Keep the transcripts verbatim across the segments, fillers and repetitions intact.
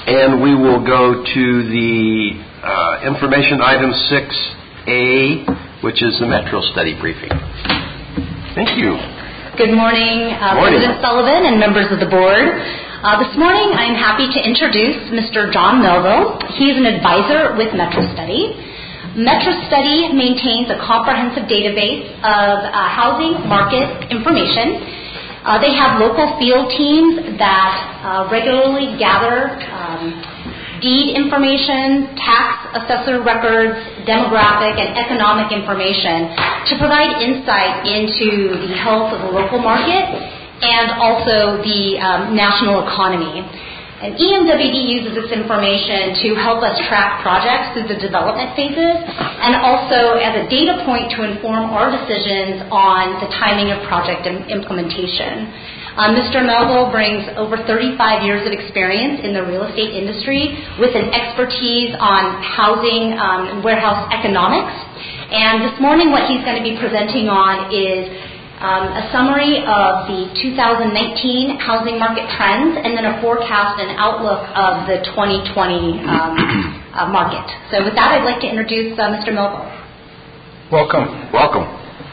And we will go to the uh, information item six A, which is the Metro Study briefing. Thank you. Good morning, uh, morning. President Sullivan and members of the board. Uh, this morning I'm happy to introduce Mister John Melville. He is an advisor with Metro Study. Metro Study maintains a comprehensive database of uh, housing market information. Uh, they have local field teams that uh, regularly gather um, deed information, tax assessor records, demographic and economic information to provide insight into the health of the local market and also the um, national economy. And E M W D uses this information to help us track projects through the development phases and also as a data point to inform our decisions on the timing of project implementation. Um, Mister Melville brings over thirty-five years of experience in the real estate industry with an expertise on housing um, and warehouse economics. And this morning what he's going to be presenting on is Um, a summary of the two thousand nineteen housing market trends and then a forecast and outlook of the twenty twenty um, uh, market. So with that, I'd like to introduce uh, Mister Melville. Welcome. Welcome.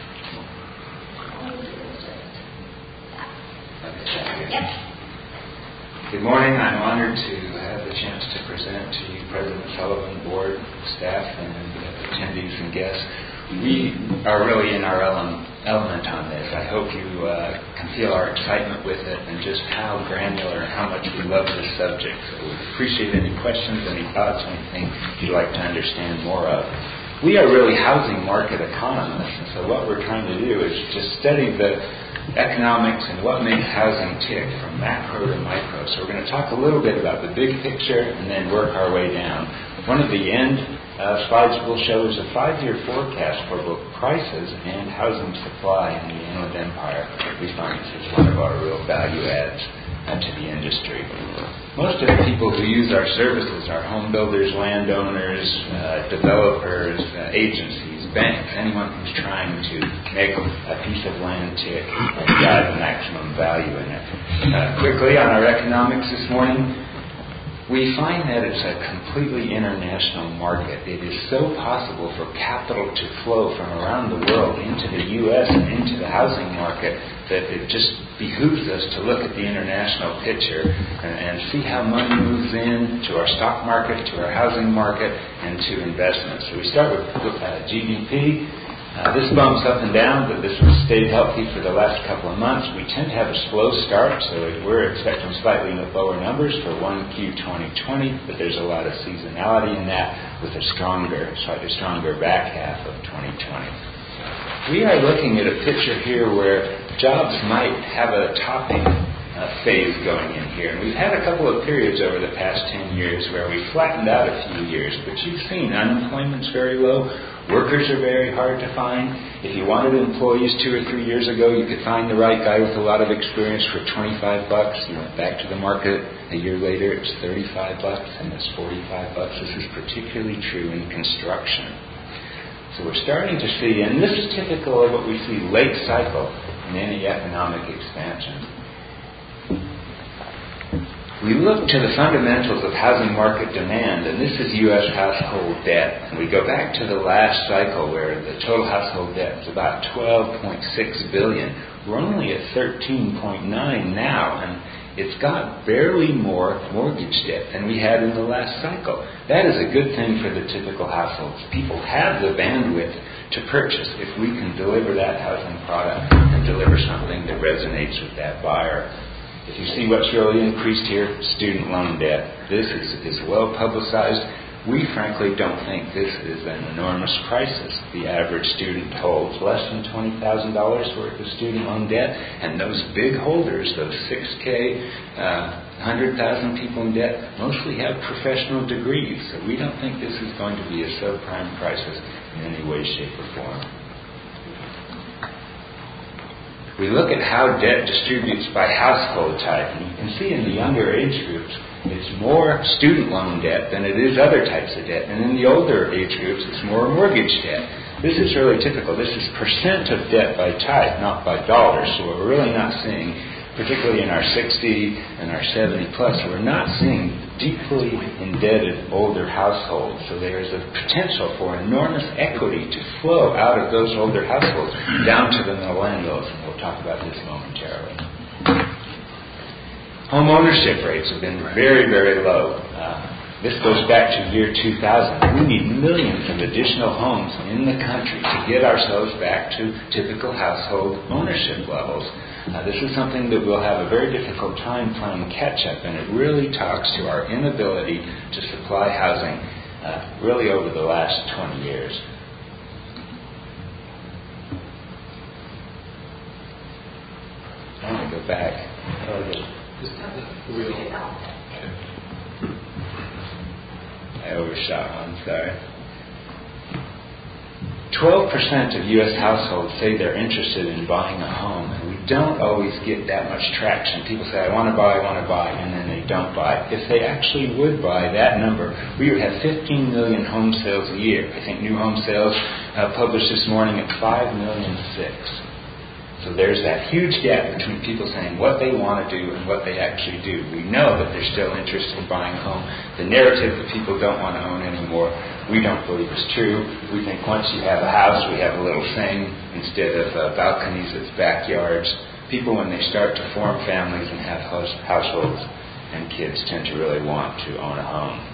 Yep. Good morning. I'm honored to have the chance to present to you President Sullivan, board, staff, and attendees and guests. We are really in our element, element on this. I hope you uh, can feel our excitement with it and just how granular and how much we love this subject. So we appreciate any questions, any thoughts, anything you'd like to understand more of. We are really housing market economists, and so what we're trying to do is just study the economics and what makes housing tick from macro to micro. So we're going to talk a little bit about the big picture and then work our way down. One of the end uh, slides we'll show is a five-year forecast for both prices and housing supply in the Inland Empire. We find this is one of our real value adds uh, to the industry. Most of the people who use our services are home builders, landowners, uh, developers, uh, agencies, banks, anyone who's trying to make a piece of land tick and drive the maximum value in it. Uh, quickly on our economics this morning, we find that it's a completely international market. It is so possible for capital to flow from around the world into the U S and into the housing market that it just behooves us to look at the international picture and, and see how money moves in to our stock market, to our housing market, and to investments. So we start with uh, G D P. Uh, this bumps up and down, but this has stayed healthy for the last couple of months. We tend to have a slow start, so we're expecting slightly lower numbers for one Q twenty twenty, but there's a lot of seasonality in that with a stronger, slightly stronger back half of twenty twenty. We are looking at a picture here where jobs might have a topping uh, phase going in here. And we've had a couple of periods over the past ten years where we flattened out a few years, but you've seen unemployment's very low. Workers are very hard to find. If you wanted employees two or three years ago, you could find the right guy with a lot of experience for twenty-five bucks. You went back to the market a year later, it's thirty-five bucks, and it's forty-five bucks. This is particularly true in construction. So we're starting to see, and this is typical of what we see late cycle in any economic expansion. We look to the fundamentals of housing market demand, and this is U S household debt. And we go back to the last cycle where the total household debt was about twelve point six billion dollars. We're only at thirteen point nine now, and it's got barely more mortgage debt than we had in the last cycle. That is a good thing for the typical households. People have the bandwidth to purchase if we can deliver that housing product and deliver something that resonates with that buyer. If you see what's really increased here, student loan debt. This is, is well publicized. We frankly don't think this is an enormous crisis. The average student holds less than twenty thousand dollars worth of student loan debt, and those big holders, those six K, uh, one hundred thousand people in debt, mostly have professional degrees. So we don't think this is going to be a subprime crisis in any way, shape, or form. We look at how debt distributes by household type, and you can see in the younger age groups, it's more student loan debt than it is other types of debt. And in the older age groups, it's more mortgage debt. This is really typical. This is percent of debt by type, not by dollars. So we're really not seeing particularly in our sixty and our seventy plus, we're not seeing deeply indebted older households. So there's a potential for enormous equity to flow out of those older households down to the millennials, and we'll talk about this momentarily. Home ownership rates have been very, very low. Uh, This goes back to year two thousand. We need millions of additional homes in the country to get ourselves back to typical household ownership levels. Uh, this is something that we'll have a very difficult time playing catch-up, and it really talks to our inability to supply housing uh, really over the last twenty years. I want to go back. Oh, I overshot one, sorry. twelve percent of U S households say they're interested in buying a home, and we don't always get that much traction. People say, I want to buy, I want to buy, and then they don't buy. If they actually would buy that number, we would have fifteen million home sales a year. I think new home sales uh, published this morning at five million six. So there's that huge gap between people saying what they want to do and what they actually do. We know that they're still interested in buying a home. The narrative that people don't want to own anymore, we don't believe is true. We think once you have a house, we have a little thing instead of uh, balconies, it's backyards. People, when they start to form families and have house, households and kids, tend to really want to own a home.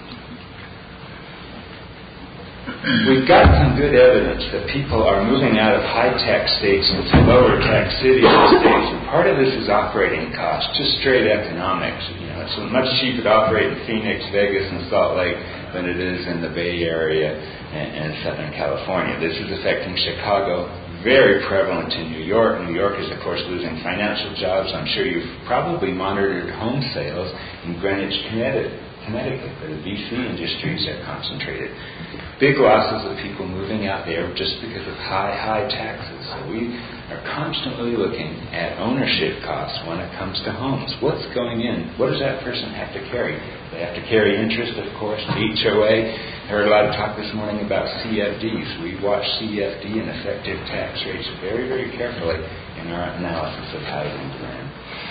We've got some good evidence that people are moving out of high-tax states into lower-tax cities and states, and part of this is operating costs, just straight economics. You know, it's much cheaper to operate in Phoenix, Vegas, and Salt Lake than it is in the Bay Area and, and Southern California. This is affecting Chicago, very prevalent in New York. New York is, of course, losing financial jobs. I'm sure you've probably monitored home sales in Greenwich, Connecticut. Connecticut, where the V C industries are concentrated. Big losses of people moving out there just because of high, high taxes. So we are constantly looking at ownership costs when it comes to homes. What's going in? What does that person have to carry? They have to carry interest, of course, H O A. I heard a lot of talk this morning about C F Ds. We watch C F D and effective tax rates very, very carefully in our analysis of housing demand.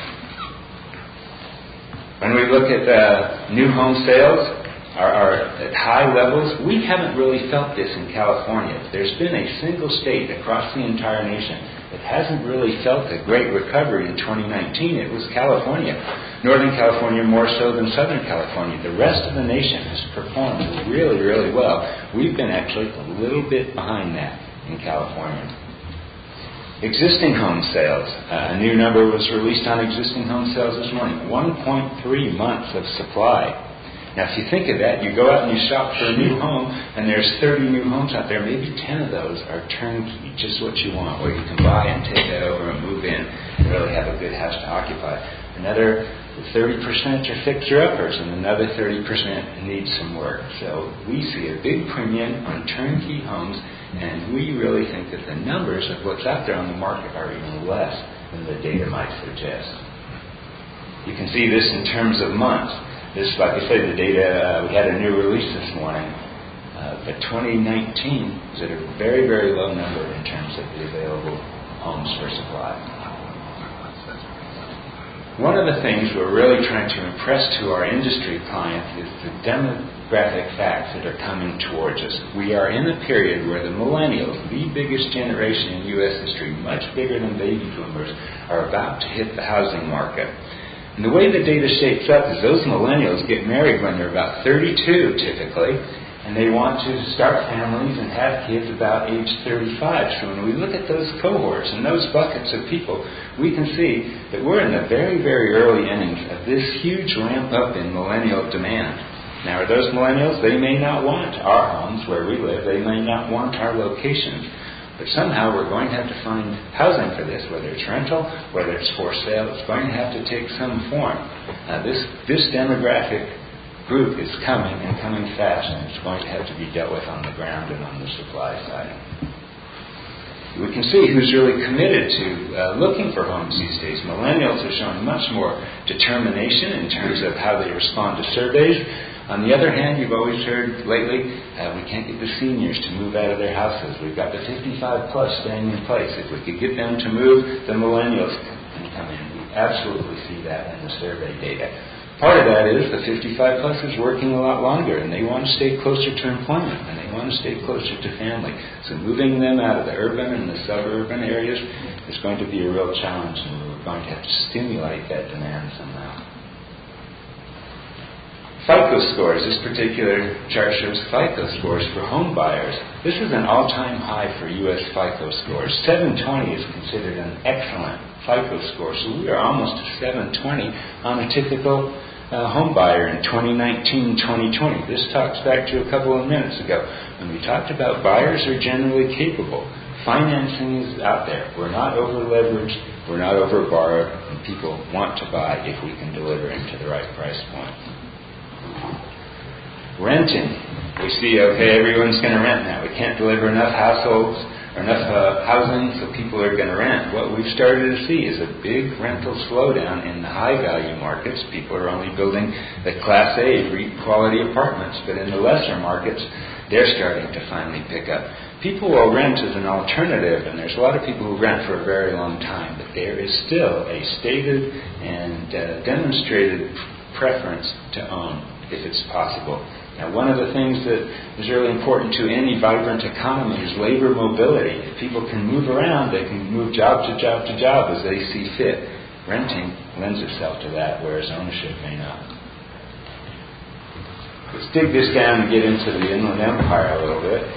When we look at uh, new home sales are, are at high levels, we haven't really felt this in California. There's been a single state across the entire nation that hasn't really felt a great recovery in twenty nineteen. It was California. Northern California more so than Southern California. The rest of the nation has performed really, really well. We've been actually a little bit behind that in California. Existing home sales. Uh, a new number was released on existing home sales this morning. one point three months of supply. Now, if you think of that, you go out and you shop for a new home, and there's thirty new homes out there. Maybe ten of those are turnkey, just what you want, where you can buy and take that over and move in and really have a good house to occupy. Another thirty percent are fixer-uppers, and another thirty percent needs some work. So we see a big premium on turnkey homes, and we really think that the numbers of what's out there on the market are even less than the data might suggest. You can see this in terms of months. This, like I say, the data, uh, we had a new release this morning, uh, but twenty nineteen is at a very, very low number in terms of the available homes for supply. One of the things we're really trying to impress to our industry clients is the demographic facts that are coming towards us. We are in a period where the millennials, the biggest generation in U S history, much bigger than baby boomers, are about to hit the housing market. And the way the data shapes up is those millennials get married when they're about thirty-two typically, and they want to start families and have kids about age thirty-five. So when we look at those cohorts and those buckets of people, we can see that we're in the very, very early innings of this huge ramp up in millennial demand. Now, are those millennials? They may not want our homes where we live. They may not want our locations. But somehow we're going to have to find housing for this, whether it's rental, whether it's for sale. It's going to have to take some form. Uh, this, this demographic group is coming and coming fast, and it's going to have to be dealt with on the ground and on the supply side. We can see who's really committed to uh, looking for homes these days. Millennials are showing much more determination in terms of how they respond to surveys. On the other hand, you've always heard lately, uh, we can't get the seniors to move out of their houses. We've got the fifty-five plus staying in place. If we could get them to move, the millennials can come in. We absolutely see that in the survey data. Part of that is the fifty-five plus is working a lot longer, and they want to stay closer to employment, and they want to stay closer to family. So moving them out of the urban and the suburban areas is going to be a real challenge, and we're going to have to stimulate that demand somehow. FICO scores. This particular chart shows FICO scores for home buyers. This is an all-time high for U S FICO scores. seven twenty is considered an excellent FICO score, so we are almost to seven twenty on a typical uh, home buyer in twenty nineteen twenty twenty. This talks back to a couple of minutes ago when we talked about buyers are generally capable. Financing is out there. We're not over-leveraged, we're not over-borrowed, and people want to buy if we can deliver into the right price point. Renting. We see, okay, everyone's going to rent now. We can't deliver enough households or enough uh, housing, so people are going to rent. What we've started to see is a big rental slowdown in the high-value markets. People are only building the Class A quality apartments, but in the lesser markets, they're starting to finally pick up. People will rent as an alternative, and there's a lot of people who rent for a very long time, but there is still a stated and uh, demonstrated preference to own if it's possible. Now, one of the things that is really important to any vibrant economy is labor mobility. If people can move around, they can move job to job to job as they see fit. Renting lends itself to that, whereas ownership may not. Let's dig this down and get into the Inland Empire a little bit.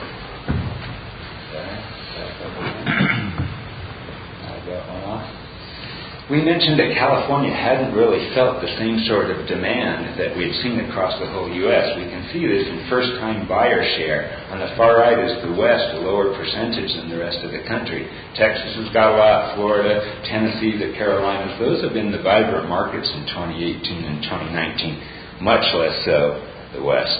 I got one off. We mentioned that California hadn't really felt the same sort of demand that we had seen across the whole U S. We can see this in first-time buyer share. On the far right is the West, a lower percentage than the rest of the country. Texas has got a lot, Florida, Tennessee, the Carolinas. Those have been the vibrant markets in twenty eighteen and twenty nineteen, much less so the West.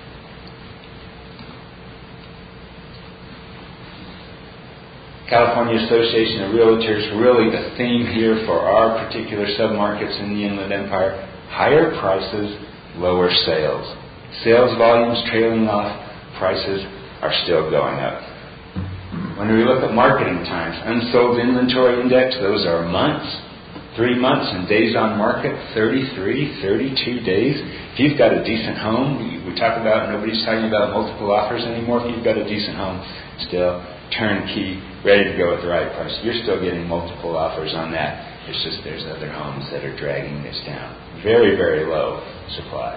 California Association of Realtors, really the theme here for our particular submarkets in the Inland Empire: higher prices, lower sales. Sales volumes trailing off, prices are still going up. When we look at marketing times, unsold inventory index, those are months, three months, and days on market, thirty-three, thirty-two days. If you've got a decent home, we talk about, nobody's talking about multiple offers anymore. If you've got a decent home, still turnkey, ready to go at the right price, you're still getting multiple offers on that. It's just there's other homes that are dragging this down. Very, very low supply.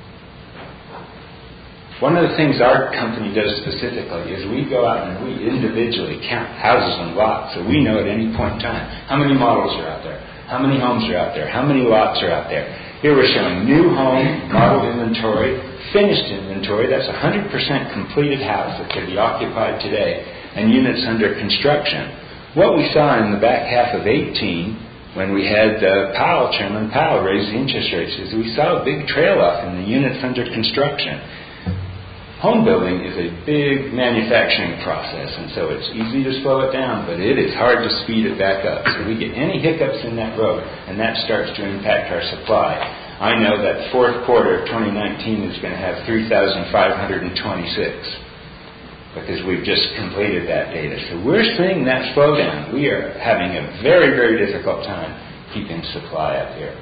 One of the things our company does specifically is we go out and we individually count houses and lots, so we know at any point in time how many models are out there, how many homes are out there, how many lots are out there. Here we're showing new home, model inventory, finished inventory. That's a one hundred percent completed house that could be occupied today, and units under construction. What we saw in the back half of eighteen, when we had uh, Powell, Chairman Powell, raise the interest rates, is we saw a big trail off in the units under construction. Home building is a big manufacturing process, and so it's easy to slow it down, but it is hard to speed it back up. So we get any hiccups in that road, and that starts to impact our supply. I know that the fourth quarter of twenty nineteen is going to have three thousand five hundred twenty-six. Because we've just completed that data. So we're seeing that slowdown. We are having a very, very difficult time keeping supply up here.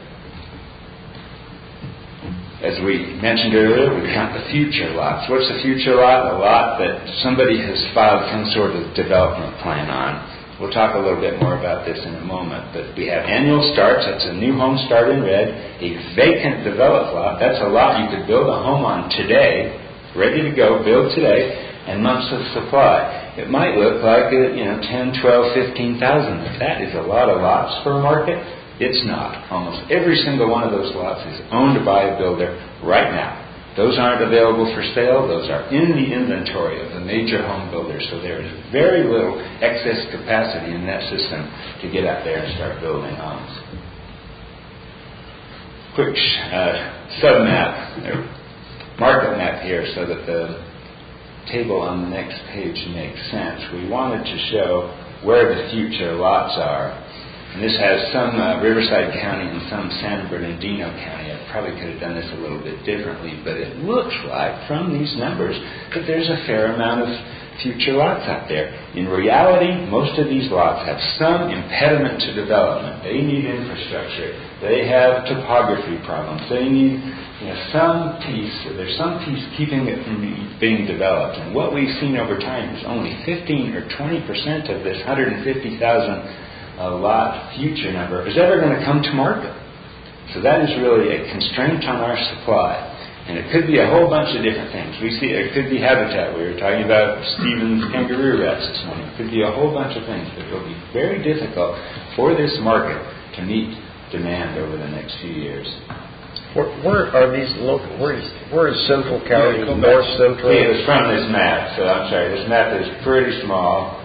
As we mentioned earlier, we count the future lots. What's a future lot? A lot that somebody has filed some sort of development plan on. We'll talk a little bit more about this in a moment. But we have annual starts. That's a new home start in red. A vacant developed lot. That's a lot you could build a home on today, ready to go, build today, and months of supply. It might look like, a, you know, ten, twelve, fifteen thousand. If that is a lot of lots for a market, it's not. Almost every single one of those lots is owned by a builder right now. Those aren't available for sale. Those are in the inventory of the major home builders. So there is very little excess capacity in that system to get out there and start building homes. Quick uh, sub-map, market map here so that the table on the next page makes sense. We wanted to show where the future lots are. And this has some uh, Riverside County and some San Bernardino County. I probably could have done this a little bit differently, but it looks like from these numbers that there's a fair amount of future lots out there. In reality, most of these lots have some impediment to development. They need infrastructure. They have topography problems. They need you know, some piece, there's some piece keeping it from being developed. And what we've seen over time is only fifteen or twenty percent of this one hundred fifty thousand uh, lot future number is ever going to come to market. So that is really a constraint on our supply. And it could be a whole bunch of different things. We see it could be habitat. We were talking about Stephen's kangaroo rats this morning. It could be a whole bunch of things, but it will be very difficult for this market to meet demand over the next few years. Where, where are these local? Where is where is Central County? Yeah, North Central. See, it's from this map. So I'm sorry, this map is pretty small.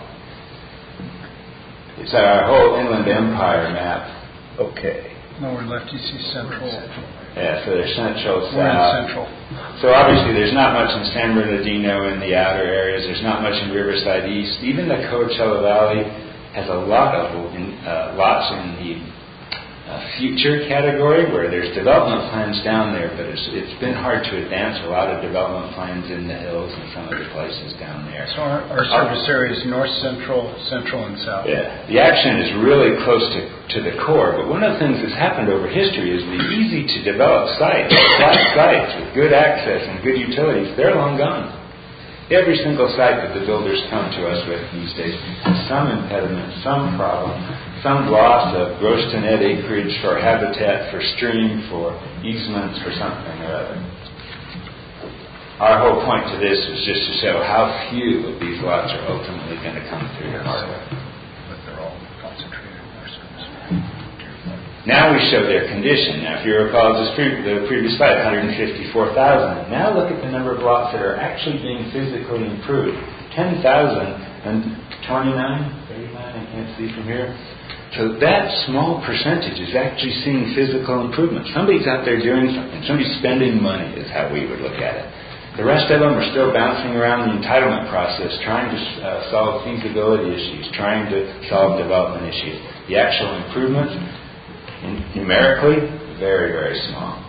It's our whole Inland Empire map. Okay. Lower left, you see Central. Yeah, so there's Central, We're South. in Central. So obviously there's not much in San Bernardino in the outer areas. There's not much in Riverside East. Even the Coachella Valley has a lot of uh, lots in the uh, future category where there's development plans down there, but it's, it's been hard to advance a lot of development plans in the hills and some other places down there. So our, our service area is north, central, central, and south. Yeah, the action is really close to, to the core, but one of the things that's happened over history is the easy to develop sites, flat sites with good access and good utilities, they're long gone. Every single site that the builders come to us with these days has some impediment, some problem, some loss of gross to net acreage for habitat, for stream, for easements, for something or other. Our whole point to this is just to show how few of these lots are ultimately going to come through the market. But they're all concentrated in our schools. Now we show their condition. Now, if you recall this pre- the previous slide, one hundred fifty-four thousand. Now look at the number of lots that are actually being physically improved. ten thousand twenty-nine, thirty-nine, I can't see from here. So that small percentage is actually seeing physical improvement. Somebody's out there doing something. Somebody's spending money is how we would look at it. The rest of them are still bouncing around the entitlement process, trying to uh, solve feasibility issues, trying to solve development issues. The actual improvements, numerically, very, very small.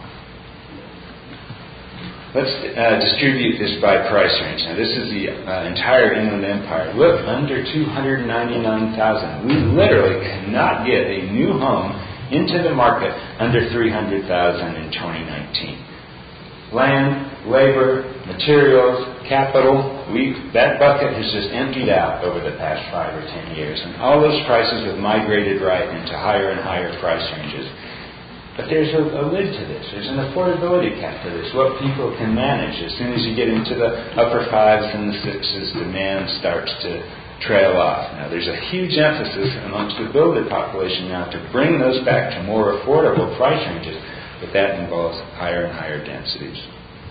Let's uh, distribute this by price range. Now, this is the uh, entire Inland Empire. Look, under two hundred ninety-nine thousand. We literally cannot get a new home into the market under three hundred thousand in twenty nineteen. Land, labor, materials, capital, we, that bucket has just emptied out over the past five or ten years. And all those prices have migrated right into higher and higher price ranges. But there's a, a lid to this. There's an affordability cap to this. What people can manage. As soon as you get into the upper fives and the sixes, demand starts to trail off. Now, there's a huge emphasis amongst the builder population now to bring those back to more affordable price ranges, but that involves higher and higher densities.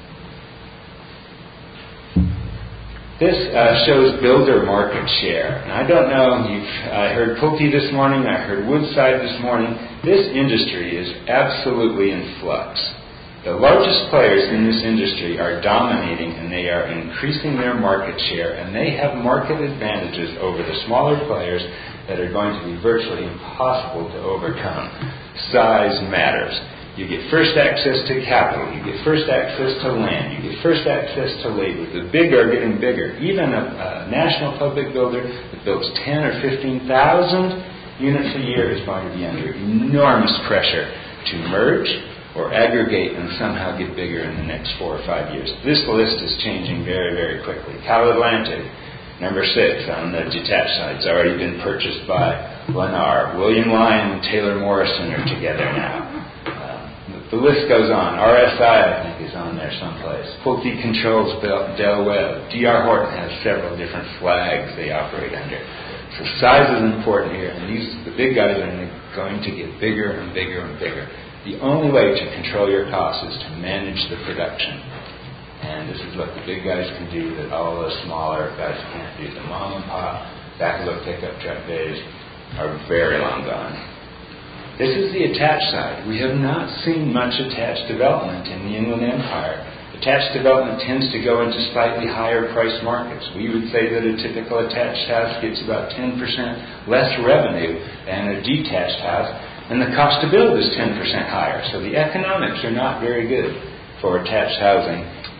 This uh, shows builder market share. And I don't know, you've, I heard Pulte this morning, I heard Woodside this morning. This industry is absolutely in flux. The largest players in this industry are dominating and they are increasing their market share, and they have market advantages over the smaller players that are going to be virtually impossible to overcome. Size matters. You get first access to capital. You get first access to land. You get first access to labor. The big are getting bigger. Even a, a national public builder that builds ten or fifteen thousand units a year is going to be under enormous pressure to merge or aggregate and somehow get bigger in the next four or five years. This list is changing very, very quickly. Cal Atlantic, number six on the detached side, has already been purchased by Lennar. William Lyon and Taylor Morrison are together now. The list goes on. R S I, I think, is on there someplace. Pulte controls Del Webb. D R Horton has several different flags they operate under. So size is important here, and these the big guys are going to get bigger and bigger and bigger. The only way to control your costs is to manage the production. And this is what the big guys can do that all the smaller guys can't do. The mom and pop backload pickup truck days are very long gone. This is the attached side. We have not seen much attached development in the Inland Empire. Attached development tends to go into slightly higher price markets. We would say that a typical attached house gets about ten percent less revenue than a detached house, and the cost to build is ten percent higher. So the economics are not very good for attached housing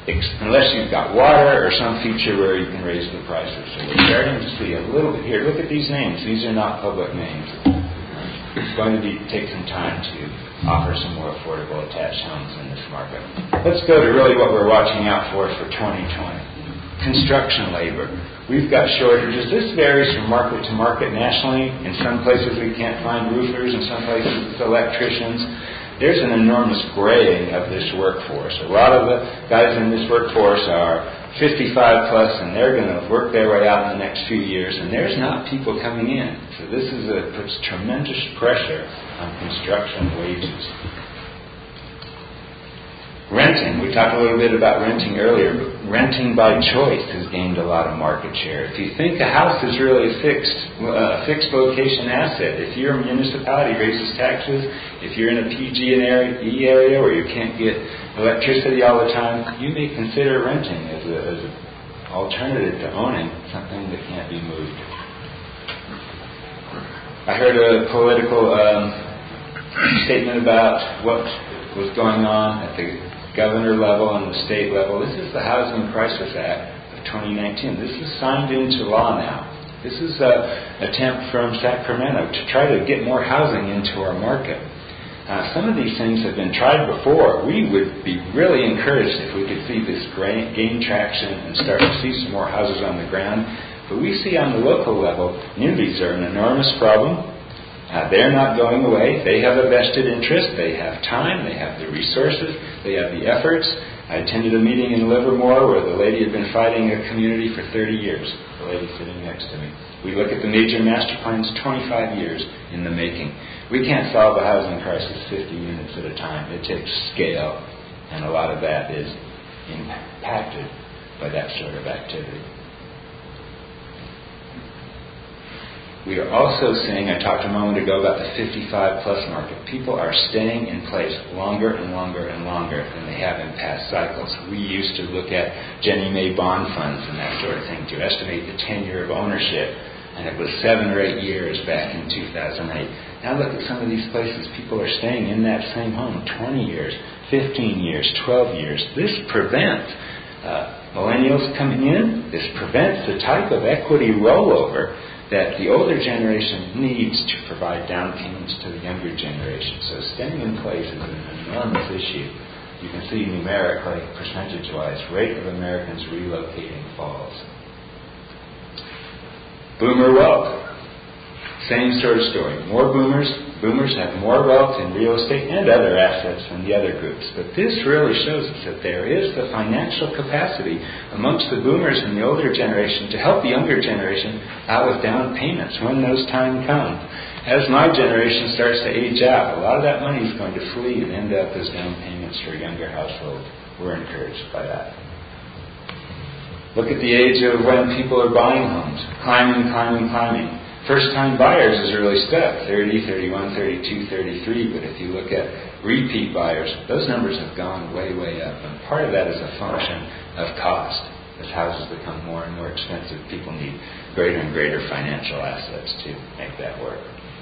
ex- unless you've got water or some feature where you can raise the prices. So we're starting to see a little bit here. Look at these names. These are not public names. It's going to be take some time to offer some more affordable attached homes in this market. Let's go to really what we're watching out for for twenty twenty. Construction labor. We've got shortages. This varies from market to market nationally. In some places we can't find roofers. In some places it's electricians. There's an enormous graying of this workforce. A lot of the guys in this workforce are fifty-five plus, and they're going to work their way out in the next few years, and there's not people coming in. So this is a, puts tremendous pressure on construction wages. Renting. We talked a little bit about renting earlier, but renting by choice has gained a lot of market share. If you think a house is really a fixed, uh, fixed location asset, if your municipality raises taxes, if you're in a P G and E area where you can't get electricity all the time, you may consider renting as a, as an alternative to owning something that can't be moved. I heard a political um, statement about what was going on at the governor level and the state level. This is the Housing Crisis Act of twenty nineteen. This is signed into law now. This is an attempt from Sacramento to try to get more housing into our market. Uh, some of these things have been tried before. We would be really encouraged if we could see this gain traction and start to see some more houses on the ground. But we see on the local level, NIMBYs are an enormous problem. Uh, they're not going away. They have a vested interest. They have time. They have the resources. They have the efforts. I attended a meeting in Livermore where the lady had been fighting a community for thirty years. The lady sitting next to me. We look at the major master plans, twenty-five years in the making. We can't solve a housing crisis fifty units at a time. It takes scale, and a lot of that is impacted by that sort of activity. We are also seeing, I talked a moment ago about the fifty-five plus market. People are staying in place longer and longer and longer than they have in past cycles. We used to look at Ginnie Mae bond funds and that sort of thing to estimate the tenure of ownership, and it was seven or eight years back in two thousand eight. Now look at some of these places. People are staying in that same home twenty years, fifteen years, twelve years. This prevents uh, millennials coming in. This prevents the type of equity rollover that the older generation needs to provide down payments to the younger generation. So staying in place is an enormous issue. You can see numerically, percentage-wise, rate of Americans relocating falls. Boomer wealth. Same sort of story. More boomers. Boomers have more wealth in real estate and other assets than the other groups. But this really shows us that there is the financial capacity amongst the boomers and the older generation to help the younger generation out with down payments when those time come. As my generation starts to age out, a lot of that money is going to flee and end up as down payments for younger households. We're encouraged by that. Look at the age of when people are buying homes. Climbing, climbing, climbing. First-time buyers is really stuck, thirty, thirty-one, thirty-two, thirty-three, but if you look at repeat buyers, those numbers have gone way, way up. And part of that is a function of cost. As houses become more and more expensive, people need greater and greater financial assets to make that work.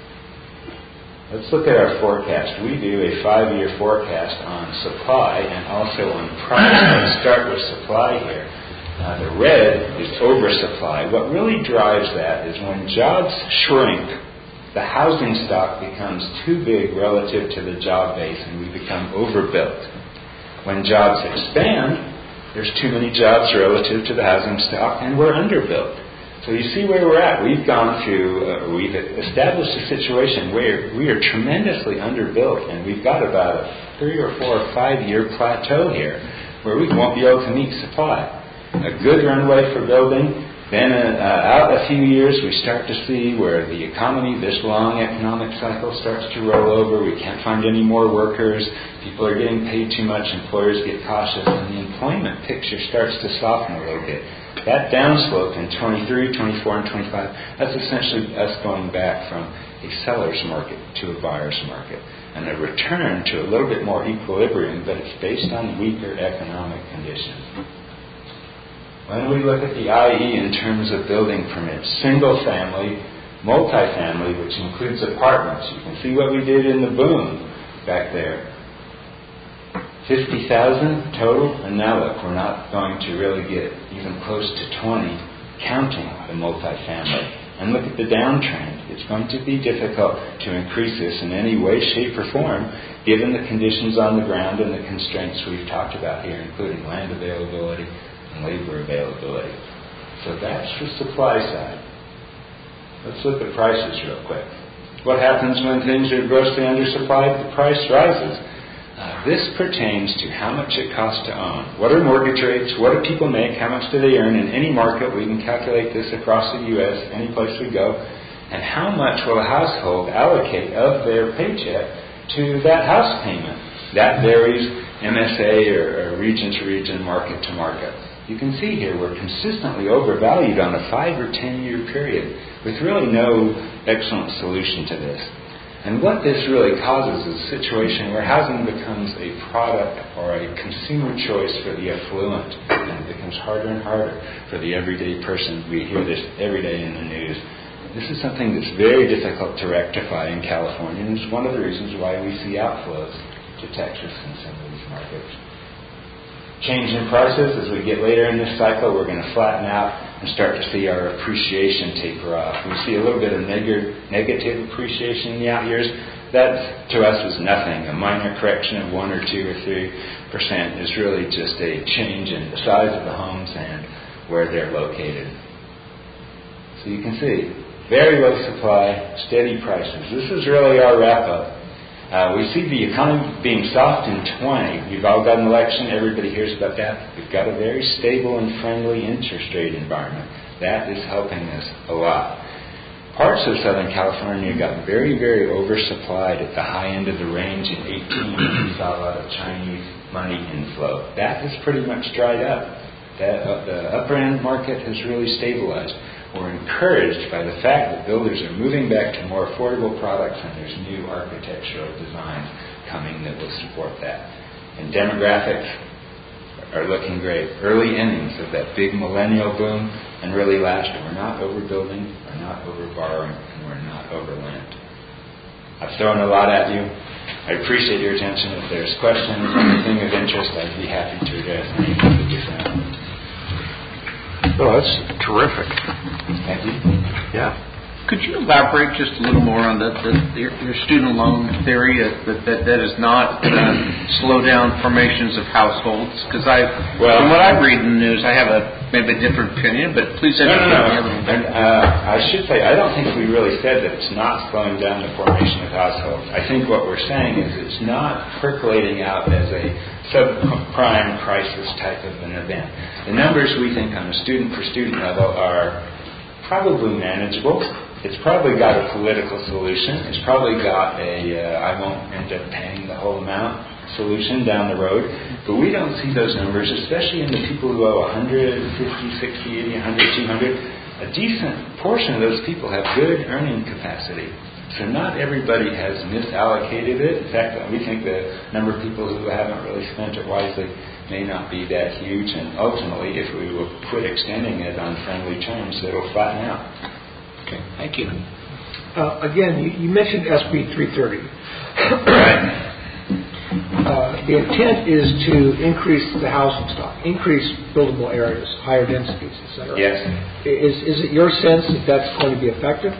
Let's look at our forecast. We do a five-year forecast on supply and also on price. Let's start with supply here. Uh, the red is oversupply. What really drives that is when jobs shrink, the housing stock becomes too big relative to the job base and we become overbuilt. When jobs expand, there's too many jobs relative to the housing stock and we're underbuilt. So you see where we're at. We've gone through, uh, we've established a situation where we are tremendously underbuilt and we've got about a three or four or five year plateau here where we won't be able to meet supply. A good runway for building. Then uh, out a few years, we start to see where the economy, this long economic cycle, starts to roll over. We can't find any more workers. People are getting paid too much. Employers get cautious. And the employment picture starts to soften a little bit. That downslope in twenty-three, twenty-four, and twenty-five, that's essentially us going back from a seller's market to a buyer's market. And a return to a little bit more equilibrium, but it's based on weaker economic conditions. When we look at the I E in terms of building permits, single family, multifamily, which includes apartments, you can see what we did in the boom back there. fifty thousand total, and now look, we're not going to really get even close to twenty, counting the multifamily. And look at the downtrend. It's going to be difficult to increase this in any way, shape, or form, given the conditions on the ground and the constraints we've talked about here, including land availability and labor availability. So that's the supply side. Let's look at prices real quick. What happens when things are grossly undersupplied? The price rises. Uh, this pertains to how much it costs to own. What are mortgage rates? What do people make? How much do they earn? In any market, we can calculate this across the U S, any place we go. And how much will a household allocate of their paycheck to that house payment? That varies M S A or, or region to region, market to market. You can see here we're consistently overvalued on a five or ten year period with really no excellent solution to this. And what this really causes is a situation where housing becomes a product or a consumer choice for the affluent, and it becomes harder and harder for the everyday person. We hear this every day in the news. This is something that's very difficult to rectify in California, and it's one of the reasons why we see outflows to Texas and some of these markets. Change in prices, as we get later in this cycle, we're going to flatten out and start to see our appreciation taper off. We see a little bit of neg- negative appreciation in the out years. That, to us, is nothing. A minor correction of one or two or three percent is really just a change in the size of the homes and where they're located. So you can see, very low supply, steady prices. This is really our wrap-up. Uh, we see the economy being soft in twenty. We've all got an election. Everybody hears about that. We've got a very stable and friendly interest rate environment. That is helping us a lot. Parts of Southern California got very, very oversupplied at the high end of the range in eighteen. We saw a lot of Chinese money inflow. That has pretty much dried up. That, uh, the upper end market has really stabilized. We're encouraged by the fact that builders are moving back to more affordable products, and there's new architectural designs coming that will support that. And demographics are looking great. Early innings of that big millennial boom, and really last year, we're not overbuilding, we're not overborrowing, and we're not overland. I've thrown a lot at you. I appreciate your attention. If there's questions or anything of interest, I'd be happy to address anything that you found. Oh, that's terrific. Thank you. Yeah. Could you elaborate just a little more on the, the, your, your student loan theory uh, that, that that is not going to slow down formations of households? Because I, well, from what I read in the news, I have a maybe a different opinion. But please educate no, no, no. me a little bit. And, uh, I should say I don't think we really said that it's not slowing down the formation of households. I think what we're saying is it's not percolating out as a subprime crisis type of an event. The numbers we think on a student-per-student level are probably manageable. It's probably got a political solution. It's probably got a uh, I won't end up paying the whole amount solution down the road. But we don't see those numbers, especially in the people who owe one hundred fifty, sixty, eighty, one hundred, two hundred. A decent portion of those people have good earning capacity. So not everybody has misallocated it. In fact, we think the number of people who haven't really spent it wisely may not be that huge. And ultimately, if we will quit extending it on friendly terms, it will flatten out. Okay, thank you. Uh, again, you, you mentioned S B three thirty. Right. Uh, the intent is to increase the housing stock, increase buildable areas, higher densities, et cetera. Yes. Is, is it your sense that that's going to be effective?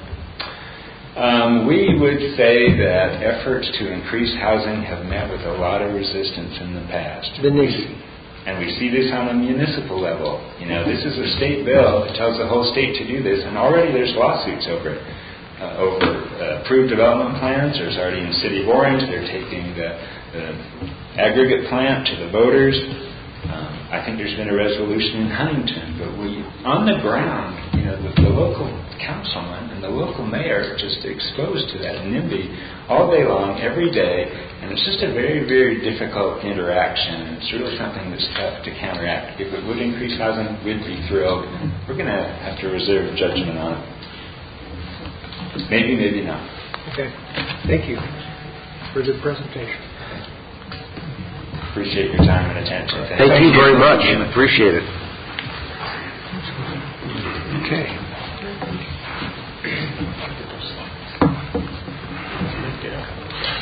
Um, we would say that efforts to increase housing have met with a lot of resistance in the past. The need. And we see this on a municipal level. You know, this is a state bill that tells the whole state to do this, and already there's lawsuits over it. Uh, over uh, approved development plans. There's already in the city of Orange, they're taking the, the aggregate plant to the voters. Um, I think there's been a resolution in Huntington, but we, on the ground, you know, the, the local councilman and the local mayor are just exposed to that NIMBY all day long, every day, and it's just a very, very difficult interaction. It's really something that's tough to counteract. If it would increase housing, we'd be thrilled. We're going to have to reserve judgment on it. Maybe, maybe not. Okay. Thank you for the presentation. Appreciate your time and attention. Thank, Thank you you very much. Appreciate it. Okay.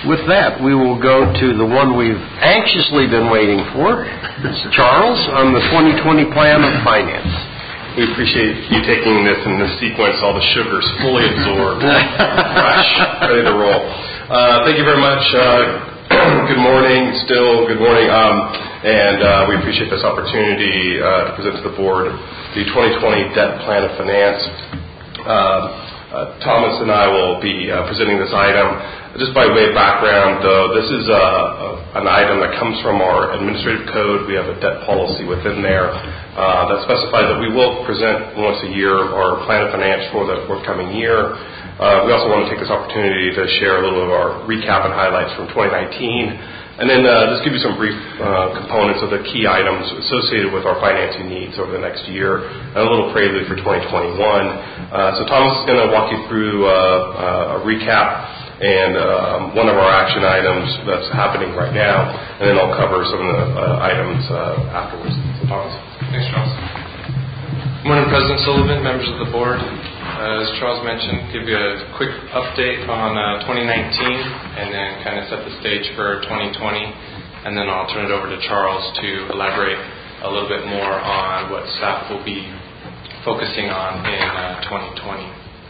with that, we will go to the one we've anxiously been waiting for. It's Charles on the twenty twenty Plan of Finance. We appreciate you taking this in this sequence, all the sugars fully absorbed, fresh, ready to roll. Uh, thank you very much. Uh, good morning, still good morning, um, and uh, we appreciate this opportunity uh, to present to the board the twenty twenty Debt Plan of Finance. Uh, Uh, Thomas and I will be uh, presenting this item. Just by way of background, though, this is uh, uh, an item that comes from our administrative code. We have a debt policy within there uh, that specifies that we will present once a year our plan of finance for the forthcoming year. Uh, we also want to take this opportunity to share a little of our recap and highlights from twenty nineteen. And then uh, just give you some brief uh, components of the key items associated with our financing needs over the next year, and a little prelude for twenty twenty-one. Uh, so Thomas is going to walk you through uh, uh, a recap and um, one of our action items that's happening right now, and then I'll cover some of the uh, items uh, afterwards. So Thomas. Thanks, Charles. Good morning, President Sullivan, members of the board. Uh, as Charles mentioned, give you a quick update on uh, twenty nineteen and then kind of set the stage for twenty twenty, and then I'll turn it over to Charles to elaborate a little bit more on what staff will be focusing on in uh, twenty twenty.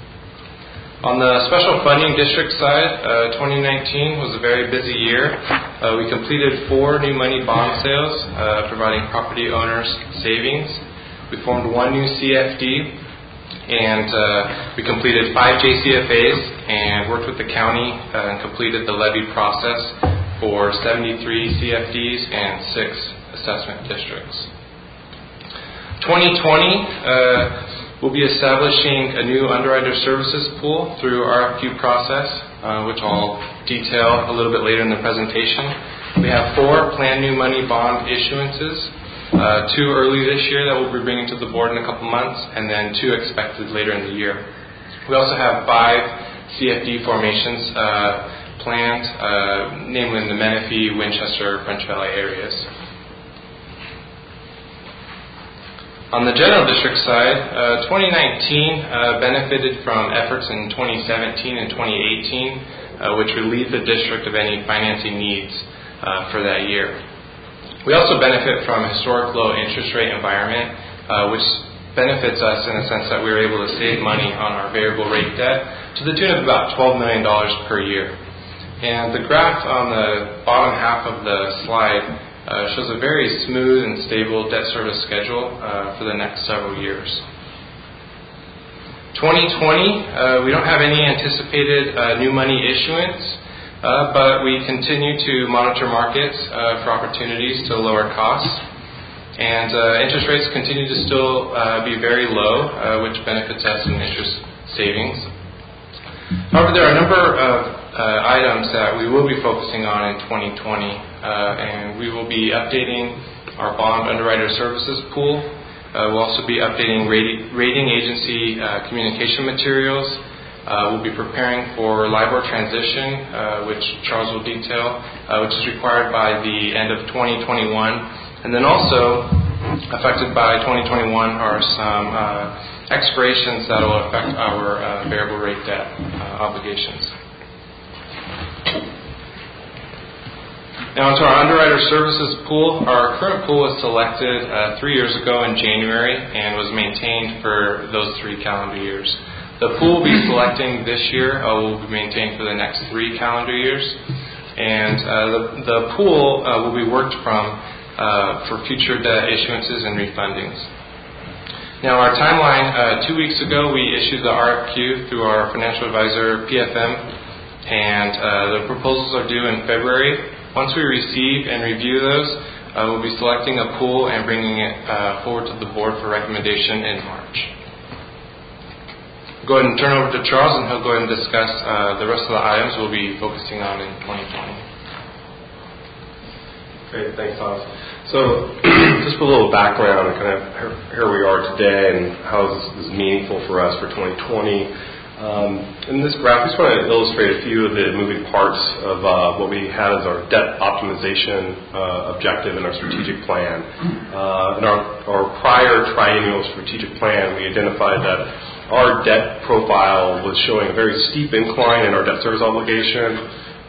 On the special funding district side, uh, twenty nineteen was a very busy year. Uh, we completed four new money bond sales, uh, providing property owners savings. We formed one new C F D, and uh, we completed five J C F As and worked with the county uh, and completed the levy process for seventy-three C F Ds and six assessment districts. twenty twenty, uh, we'll be establishing a new underwriter services pool through R F Q process, uh, which I'll detail a little bit later in the presentation. We have four planned new money bond issuances. Uh, two early this year that we'll be bringing to the board in a couple months, and then two expected later in the year. We also have five C F D formations uh, planned, uh, namely in the Menifee, Winchester, French Valley areas. On the general district side, uh, twenty nineteen uh, benefited from efforts in twenty seventeen and twenty eighteen, uh, which relieved the district of any financing needs uh, for that year. We also benefit from a historic low interest rate environment, uh, which benefits us in the sense that we are able to save money on our variable rate debt to the tune of about twelve million dollars per year. And the graph on the bottom half of the slide uh, shows a very smooth and stable debt service schedule uh, for the next several years. twenty twenty, uh, we don't have any anticipated uh, new money issuance. Uh, but we continue to monitor markets uh, for opportunities to lower costs. And uh, interest rates continue to still uh, be very low, uh, which benefits us in interest savings. However, there are a number of uh, items that we will be focusing on in twenty twenty. Uh, and we will be updating our bond underwriter services pool. Uh, we'll also be updating rating, rating agency uh, communication materials. Uh, we'll be preparing for LIBOR transition, uh, which Charles will detail, uh, which is required by the end of twenty twenty-one. And then also affected by twenty twenty-one are some uh, expirations that will affect our uh, variable rate debt uh, obligations. Now, onto our underwriter services pool. Our current pool was selected uh, three years ago in January and was maintained for those three calendar years. The pool we'll be selecting this year uh, will be maintained for the next three calendar years. And uh, the, the pool uh, will be worked from uh, for future debt issuances and refundings. Now, our timeline, uh, two weeks ago, we issued the R F Q through our financial advisor, P F M, and uh, the proposals are due in February. Once we receive and review those, uh, we'll be selecting a pool and bringing it uh, forward to the board for recommendation in March. Go ahead and turn over to Charles, and he'll go ahead and discuss uh, the rest of the items we'll be focusing on in twenty twenty. Great, thanks, Thomas. So, just for a little background, kind of here we are today, and how this is meaningful for us for twenty twenty. Um, in this graph, we just want to illustrate a few of the moving parts of uh, what we had as our debt optimization uh, objective in our strategic plan. Uh, in our, our prior triennial strategic plan, we identified that our debt profile was showing a very steep incline in our debt service obligation.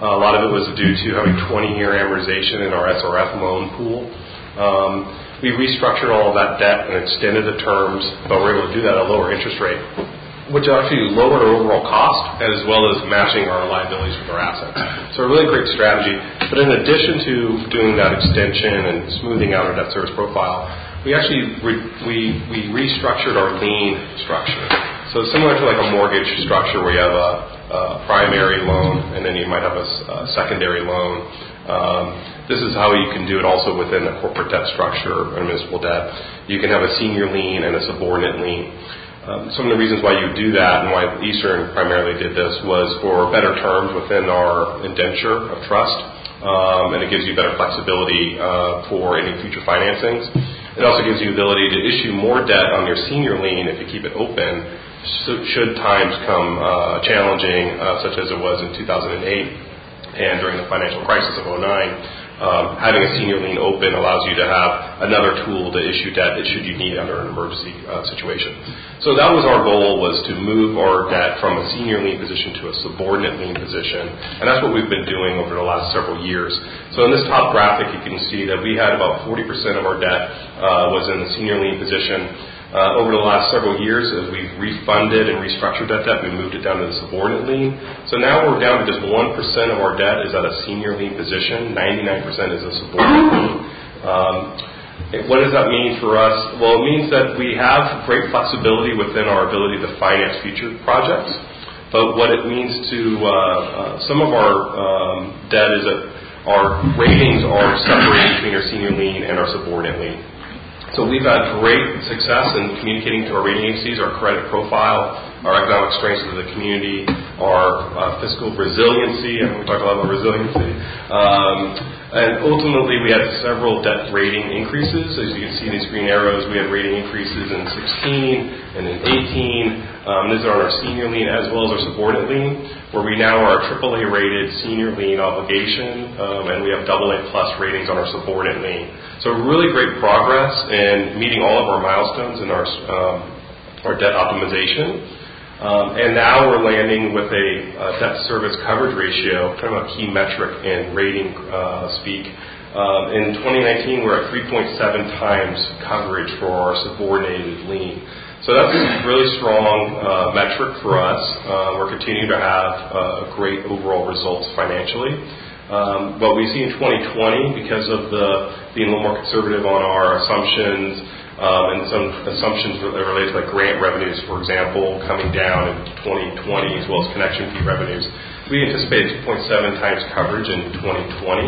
Uh, a lot of it was due to having twenty-year amortization in our S R F loan pool. Um, we restructured all of that debt and extended the terms, but we were able to do that at a lower interest rate, which actually lowered our overall cost as well as matching our liabilities with our assets. So a really great strategy. But in addition to doing that extension and smoothing out our debt service profile, we actually re- we we restructured our lien structure. So similar to like a mortgage structure where you have a, a primary loan and then you might have a, a secondary loan. Um, this is how you can do it also within a corporate debt structure or municipal debt. You can have a senior lien and a subordinate lien. Um, some of the reasons why you do that and why Eastern primarily did this was for better terms within our indenture of trust, um, and it gives you better flexibility uh, for any future financings. It also gives you the ability to issue more debt on your senior lien if you keep it open, should times come uh, challenging, uh, such as it was in two thousand eight and during the financial crisis of oh nine. Um, having a senior lien open allows you to have another tool to issue debt that should you need under an emergency uh, situation. So that was our goal, was to move our debt from a senior lien position to a subordinate lien position, and that's what we've been doing over the last several years. So in this top graphic, you can see that we had about forty percent of our debt uh, was in the senior lien position. Uh, over the last several years, as we've refunded and restructured that debt, we moved it down to the subordinate lien. So now we're down to just one percent of our debt is at a senior lien position, ninety-nine percent is a subordinate lien. Um, what does that mean for us? Well, it means that we have great flexibility within our ability to finance future projects. But what it means to uh, uh, some of our um, debt is that our ratings are separated between our senior lien and our subordinate lien. So we've had great success in communicating to our rating agencies our credit profile, our economic strengths of the community, our uh, fiscal resiliency, and we talk a lot about resiliency. Um, and ultimately, we had several debt rating increases. As you can see in these green arrows, we had rating increases in sixteen and in eighteen. Um, these are on our senior lien as well as our subordinate lien, where we now are a triple A rated senior lien obligation, um, and we have double A plus ratings on our subordinate lien. So really great progress in meeting all of our milestones in our um, our debt optimization. Um, and now we're landing with a uh, debt service coverage ratio, kind of a key metric in rating uh, speak. Um, in twenty nineteen, we're at three point seven times coverage for our subordinated lien. So that's a really strong uh, metric for us. Uh, we're continuing to have uh, great overall results financially. Um, what we see in twenty twenty, because of the being a little more conservative on our assumptions, um, and some assumptions related to like grant revenues, for example, coming down in twenty twenty, as well as connection fee revenues, we anticipate two point seven times coverage in twenty twenty.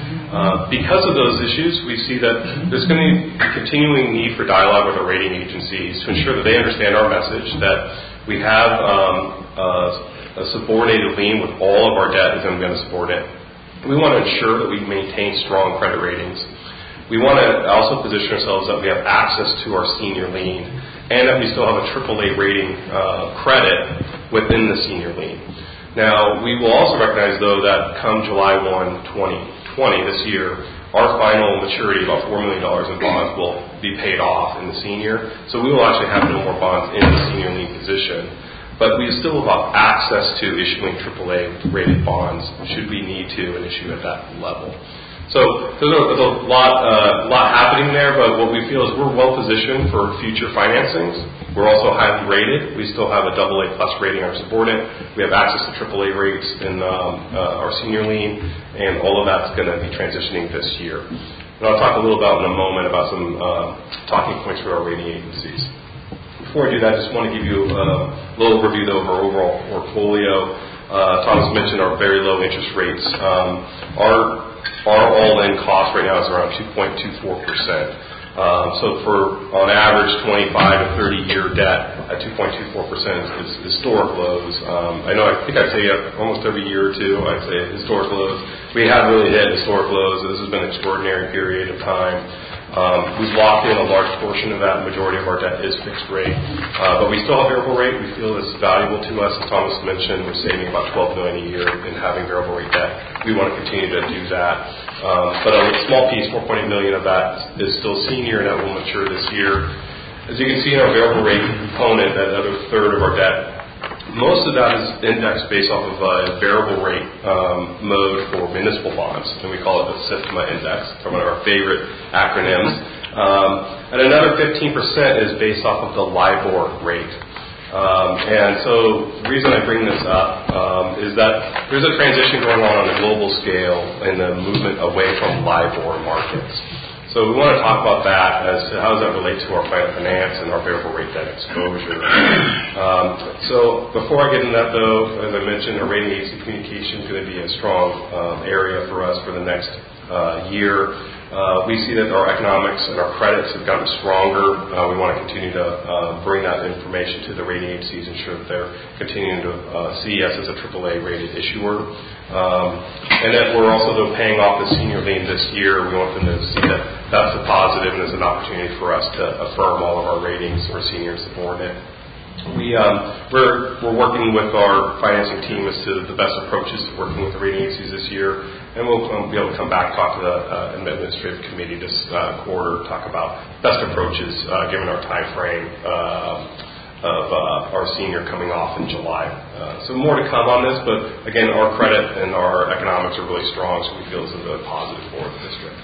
Uh, because of those issues, we see that there's going to be a continuing need for dialogue with our rating agencies to ensure that they understand our message, that we have um, uh, a subordinated lien with all of our debt is going to be subordinate. We want to ensure that we maintain strong credit ratings. We want to also position ourselves that we have access to our senior lien and that we still have a triple A rating uh, credit within the senior lien. Now, we will also recognize, though, that come July first, twenty twenty, this year, our final maturity, about four million dollars in bonds, will be paid off in the senior. So we will actually have no more bonds in the senior lien position. But we still have access to issuing triple A rated bonds should we need to and issue at that level. So there's a, there's a lot, uh, lot happening there, but what we feel is we're well positioned for future financings. We're also highly rated. We still have a double A plus rating on our subordinate. We have access to triple A rates in um, uh, our senior lien, and all of that's going to be transitioning this year. And I'll talk a little about in a moment about some uh, talking points for our rating agencies. Before I do that, I just want to give you a little overview of our overall portfolio. Uh, Thomas mentioned our very low interest rates. Um, our our all-in cost right now is around two point two four percent. Um, so for, on average, twenty-five to thirty-year debt at two point two four percent is, is historic lows. Um, I know, I think I tell you almost every year or two, I'd say historic lows. We have really hit historic lows. This has been an extraordinary period of time. Um, we've locked in a large portion of that. The majority of our debt is fixed rate. Uh, but we still have variable rate. We feel it's valuable to us. As Thomas mentioned, we're saving about twelve million dollars a year in having variable rate debt. We want to continue to do that. Um, but a small piece, four point eight million dollars of that is still senior, and that will mature this year. As you can see in our variable rate component, that other third of our debt, most of that is indexed based off of a variable rate um, mode for municipal bonds, and we call it the SIFMA index, one of our favorite acronyms. Um, and another fifteen percent is based off of the LIBOR rate. Um, and so the reason I bring this up um, is that there's a transition going on on a global scale in the movement away from LIBOR markets. So we want to talk about that as to how does that relate to our finance and our variable rate debt exposure. Um, so before I get into that, though, as I mentioned, our rating agency communication is going to be a strong um, area for us for the next uh, year. Uh, we see that our economics and our credits have gotten stronger. Uh, we want to continue to uh, bring that information to the rating agencies, ensure that they're continuing to uh, see us as a triple A rated issuer. Um, and that we're also, though, paying off the senior lien this year. We want them to see that that's a positive and is an opportunity for us to affirm all of our ratings for senior and subordinate. We, um, we're, we're working with our financing team as to the best approaches to working with the rating agencies this year, and we'll um, be able to come back, talk to the uh, administrative committee this uh, quarter, talk about best approaches uh, given our time frame uh, of uh, our senior coming off in July. Uh, so more to come on this, but again, our credit and our economics are really strong, so we feel this is a positive for the district.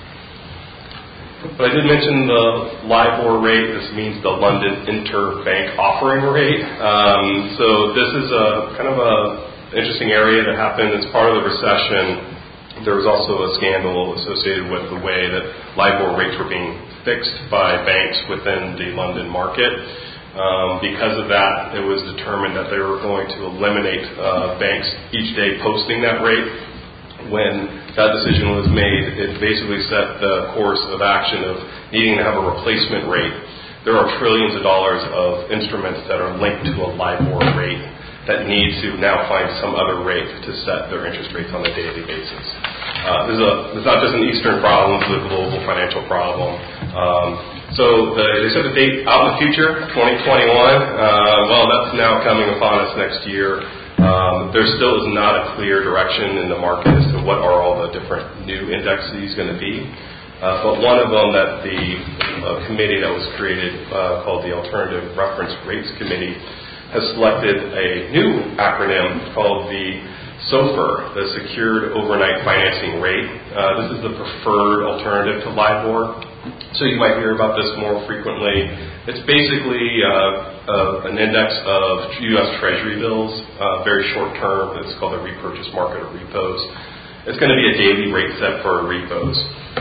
But I did mention the LIBOR rate. This means the London Interbank Offering Rate. Um, so this is a kind of a interesting area that happened as part of the recession. There was also a scandal associated with the way that LIBOR rates were being fixed by banks within the London market. Um, because of that, it was determined that they were going to eliminate uh, banks each day posting that rate. When that decision was made, it basically set the course of action of needing to have a replacement rate. There are trillions of dollars of instruments that are linked to a LIBOR rate that need to now find some other rate to set their interest rates on a daily basis. Uh, this, is a, this is not just an Eastern problem, this is a global financial problem. Um, so the, they set the date out in the future, twenty twenty-one. Uh, well, that's now coming upon us next year. Um, there still is not a clear direction in the market as to what are all the different new indexes going to be. Uh, but one of them that the uh, committee that was created uh, called the Alternative Reference Rates Committee has selected a new acronym called the SOFR, the Secured Overnight Financing Rate. Uh, this is the preferred alternative to LIBOR. So you might hear about this more frequently. It's basically uh, uh, an index of U S Treasury bills, uh, very short term. It's called the repurchase market or repos. It's going to be a daily rate set for repos.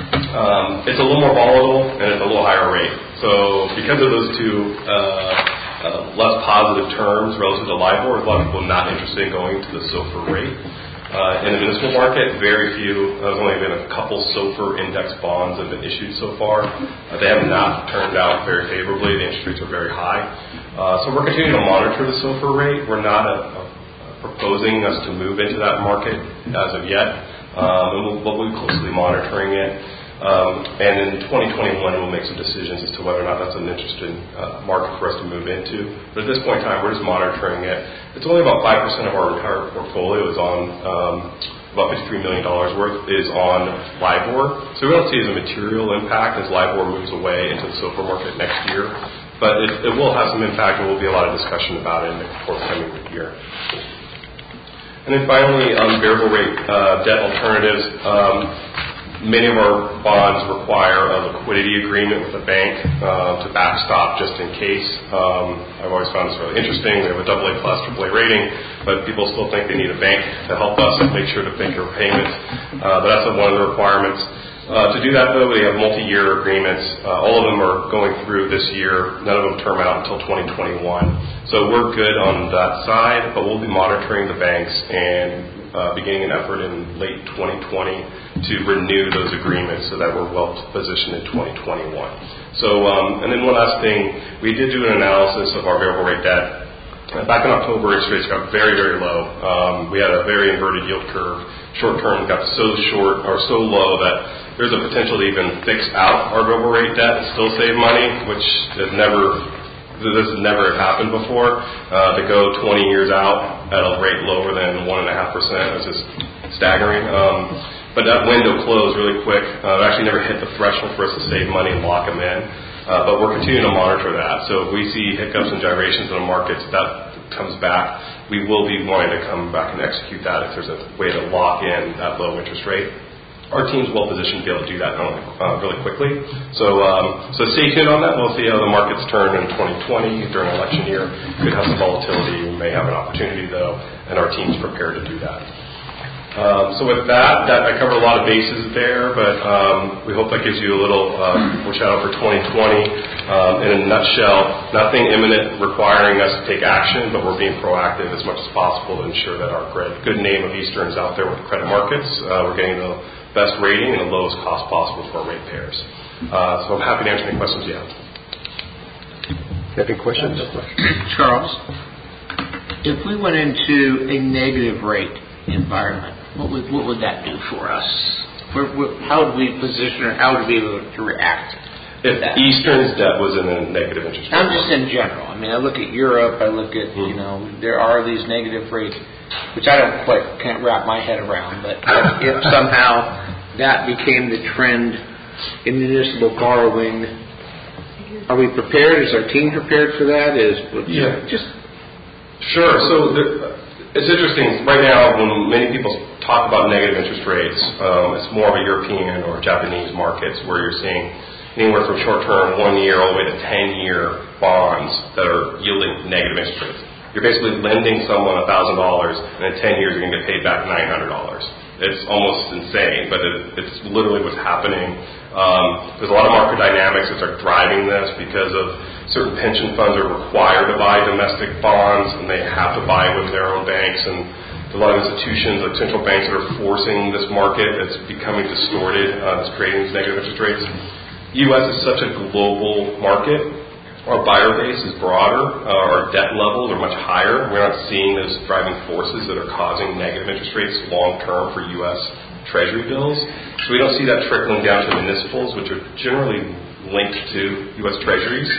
Um, it's a little more volatile and it's a little higher rate. So because of those two uh, uh, less positive terms relative to LIBOR, a lot of people not interested in going to the SOFR rate. Uh, in the municipal market, very few. There's only been a couple SOFR index bonds that have been issued so far. Uh, they have not turned out very favorably. The interest rates are very high. Uh, so we're continuing to monitor the SOFR rate. We're not a, a, proposing us to move into that market as of yet, um, and we'll, but we'll be closely monitoring it. Um, and in twenty twenty-one, we'll make some decisions as to whether or not that's an interesting uh, market for us to move into. But at this point in time, we're just monitoring it. It's only about five percent of our entire portfolio is on, um, about fifty-three million dollars worth is on LIBOR. So we don't see it as a material impact as LIBOR moves away into the SOFR market next year. But it, it will have some impact, and there will be a lot of discussion about it in the forthcoming year. And then finally, um, variable rate uh, debt alternatives. Um, Many of our bonds require a liquidity agreement with a bank uh, to backstop just in case. Um, I've always found this really interesting. We have a double A plus, triple A rating, but people still think they need a bank to help us make sure to make our payments. Uh, but that's one of the requirements. Uh, to do that, though, we have multi-year agreements. Uh, all of them are going through this year. None of them term out until twenty twenty-one. So we're good on that side, but we'll be monitoring the banks and uh, beginning an effort in late twenty twenty to renew those agreements so that we're well positioned in twenty twenty-one. So, um, and then one last thing, we did do an analysis of our variable rate debt. Uh, back in October, interest rates got very, very low. Um, we had a very inverted yield curve. Short term got so short or so low that there's a potential to even fix out our variable rate debt and still save money, which has never, this has never happened before. Uh, to go twenty years out at a rate lower than one and a half percent is just staggering. Um, but that window closed really quick. Uh, it actually never hit the threshold for us to save money and lock them in. Uh, but we're continuing to monitor that. So if we see hiccups and gyrations in the markets, that comes back, we will be wanting to come back and execute that if there's a way to lock in that low interest rate. Our team's well positioned to be able to do that uh, really quickly. So um, so stay tuned on that. We'll see how the markets turn in twenty twenty during election year. Could have some volatility. We may have an opportunity, though, and our team's prepared to do that. Um, so with that, that, I covered a lot of bases there, but um, we hope that gives you a little uh, foreshadow for twenty twenty. Um, in a nutshell, nothing imminent requiring us to take action, but we're being proactive as much as possible to ensure that our good name of Eastern is out there with the credit markets. Uh, we're getting the best rating and the lowest cost possible for our ratepayers. Uh, so I'm happy to answer any questions you have. Any questions? Charles, if we went into a negative rate environment, what would what would that do for us? Where, where, how would we position, or how would we be able to react? If Eastern's debt was in a negative interest rate. I'm just in general. I mean, I look at Europe. I look at mm-hmm. you know there are these negative rates, which I don't quite can't wrap my head around. But if somehow that became the trend in municipal borrowing, are we prepared? Is our team prepared for that? Is yeah, just sure. So the, it's interesting right now when many people talk about negative interest rates. Um, it's more of a European or Japanese markets where you're seeing anywhere from short-term, one year, all the way to ten-year bonds that are yielding negative interest rates. You're basically lending someone one thousand dollars, and in ten years you're going to get paid back nine hundred dollars. It's almost insane, but it, it's literally what's happening. Um, there's a lot of market dynamics that are driving this because of certain pension funds are required to buy domestic bonds, and they have to buy with their own banks. And a lot of institutions, like central banks, that are forcing this market. It's becoming distorted. Uh, it's creating these negative interest rates. U S is such a global market. Our buyer base is broader. Uh, our debt levels are much higher. We're not seeing those driving forces that are causing negative interest rates long term for U S Treasury bills. So we don't see that trickling down to municipals, which are generally linked to U S Treasuries.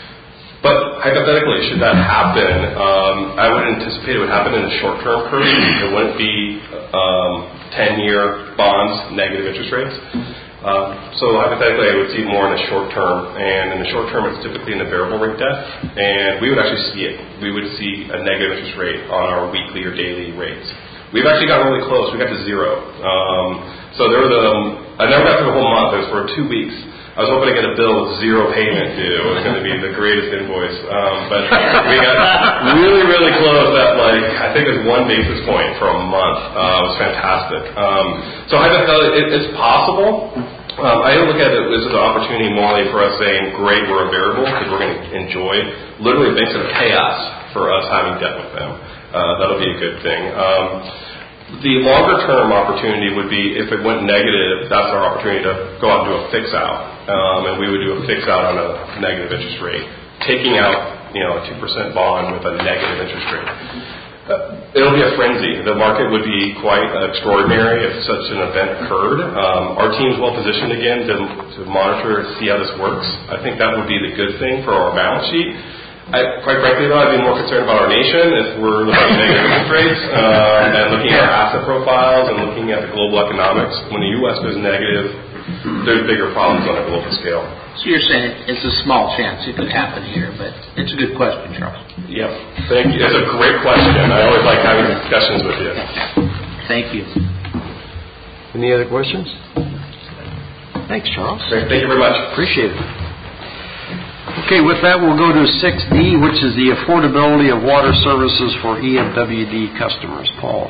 But hypothetically, should that happen, um, I would anticipate it would happen in the short-term curve. It wouldn't be um, ten-year bonds, negative interest rates. Um, so hypothetically, I would see more in the short term, and in the short term, it's typically in the variable rate debt, and we would actually see it. We would see a negative interest rate on our weekly or daily rates. We've actually gotten really close. We got to zero. Um, so there was a, I never got through the whole month. It was for two weeks. I was hoping to get a bill with zero payment due. It was going to be the greatest invoice. Um, but we got really, really close at like, I think it was one basis point for a month. Uh, it was fantastic. Um, so hypothetically, it, it's possible. Um, I look at it as an opportunity morally for us saying, great, we're a variable because we're going to enjoy literally banks that pay us for us having debt with them. Uh, that'll be a good thing. Um, The longer-term opportunity would be if it went negative, that's our opportunity to go out and do a fix-out. Um, and we would do a fix-out on a negative interest rate, taking out, you know, a two percent bond with a negative interest rate. Uh, it'll be a frenzy. The market would be quite extraordinary if such an event occurred. Um, our team's well-positioned again to, to monitor and see how this works. I think that would be the good thing for our balance sheet. I, quite frankly, though, I'd be more concerned about our nation if we're looking at negative interest rates um, and looking at our asset profiles and looking at the global economics. When the U S goes negative, there's bigger problems on a global scale. So you're saying it's a small chance it could happen here, but it's a good question, Charles. Yep. Thank you. It's a great question. I always like having discussions with you. Thank you. Any other questions? Thanks, Charles. Great. Thank you very much. Appreciate it. Okay, with that, we'll go to six D, which is the affordability of water services for E M W D customers. Paul.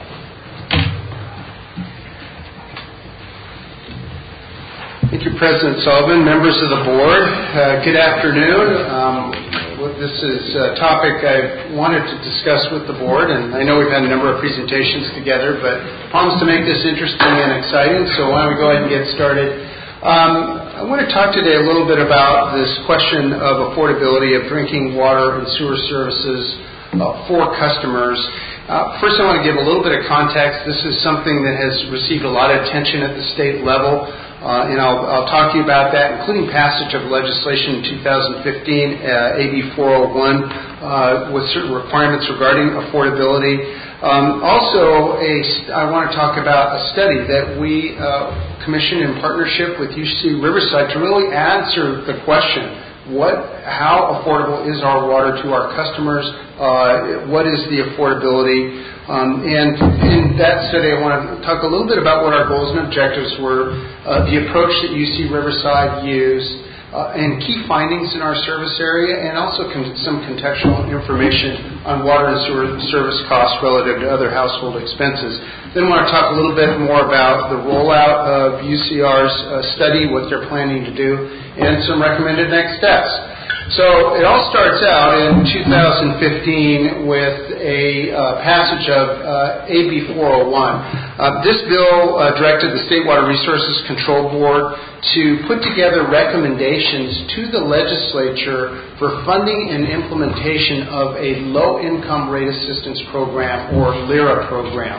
Thank you, President Sullivan, members of the board. Uh, good afternoon. Um, this is a topic I wanted to discuss with the board, and I know we've had a number of presentations together, but I promised to make this interesting and exciting, so why don't we go ahead and get started. Um, I want to talk today a little bit about this question of affordability of drinking water and sewer services uh, for customers. Uh, first, I want to give a little bit of context. This is something that has received a lot of attention at the state level, uh, and I'll, I'll talk to you about that, including passage of legislation in two thousand fifteen, uh, A B four oh one, uh, with certain requirements regarding affordability. Um, also, a, I want to talk about a study that we uh, commissioned in partnership with U C Riverside to really answer the question, what, how affordable is our water to our customers? Uh, what is the affordability? Um, and in that study, I want to talk a little bit about what our goals and objectives were, uh, the approach that U C Riverside used, uh, and key findings in our service area, and also con- some contextual information on water and sewer service costs relative to other household expenses. Then I want to talk a little bit more about the rollout of U C R's uh, study, what they're planning to do, and some recommended next steps. So it all starts out in two thousand fifteen with a uh, passage of uh, A B four oh one. Uh, this bill uh, directed the State Water Resources Control Board to put together recommendations to the legislature for funding and implementation of a low-income rate assistance program, or LIRA program.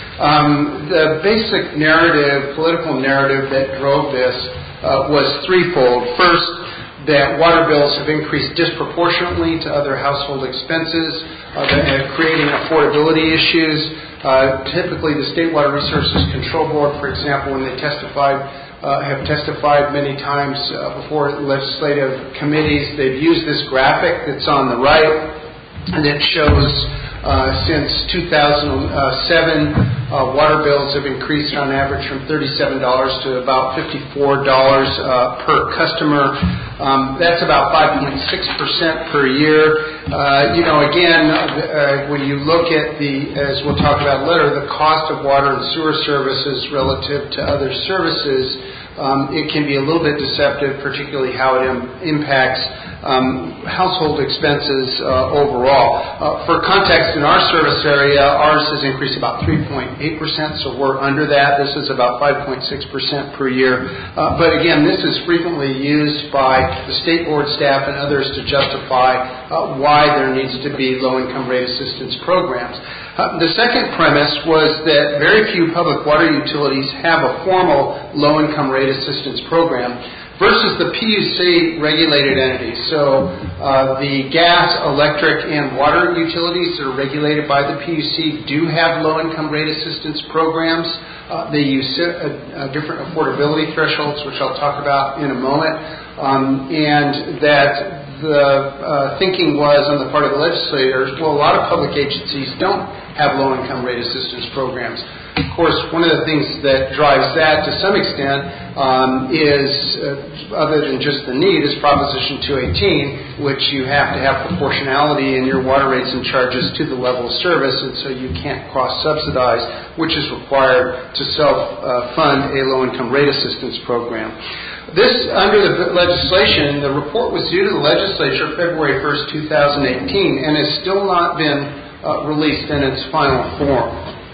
Um, the basic narrative, political narrative that drove this uh, was threefold. First, that water bills have increased disproportionately to other household expenses, uh, and creating affordability issues. Uh, typically, the State Water Resources Control Board, for example, when they testified, uh, have testified many times uh, before legislative committees, they've used this graphic that's on the right, and it shows uh, since two thousand seven, uh, water bills have increased on average from thirty-seven dollars to about fifty-four dollars uh, per customer. Um, that's about five point six percent per year. Uh, you know, again, uh, when you look at the, as we'll talk about later, the cost of water and sewer services relative to other services, um, it can be a little bit deceptive, particularly how it im- impacts um, household expenses uh, overall. Uh, for context, in our service area, ours has increased about three point eight percent, so we're under that. This is about five point six percent per year. Uh, but again, this is frequently used by the state board staff and others to justify uh, why there needs to be low-income rate assistance programs. Uh, the second premise was that very few public water utilities have a formal low-income rate assistance program versus the P U C regulated entities. So uh, the gas, electric, and water utilities that are regulated by the P U C do have low-income rate assistance programs. Uh, they use uh, uh, different affordability thresholds, which I'll talk about in a moment, um, and that the uh, thinking was on the part of the legislators, well, a lot of public agencies don't have low-income rate assistance programs. Of course, one of the things that drives that to some extent um, is, uh, other than just the need, is Proposition two eighteen, which you have to have proportionality in your water rates and charges to the level of service, and so you can't cross-subsidize, which is required to self-fund uh, a low-income rate assistance program. This, under the legislation, the report was due to the legislature February first, two thousand eighteen, and has still not been uh, released in its final form.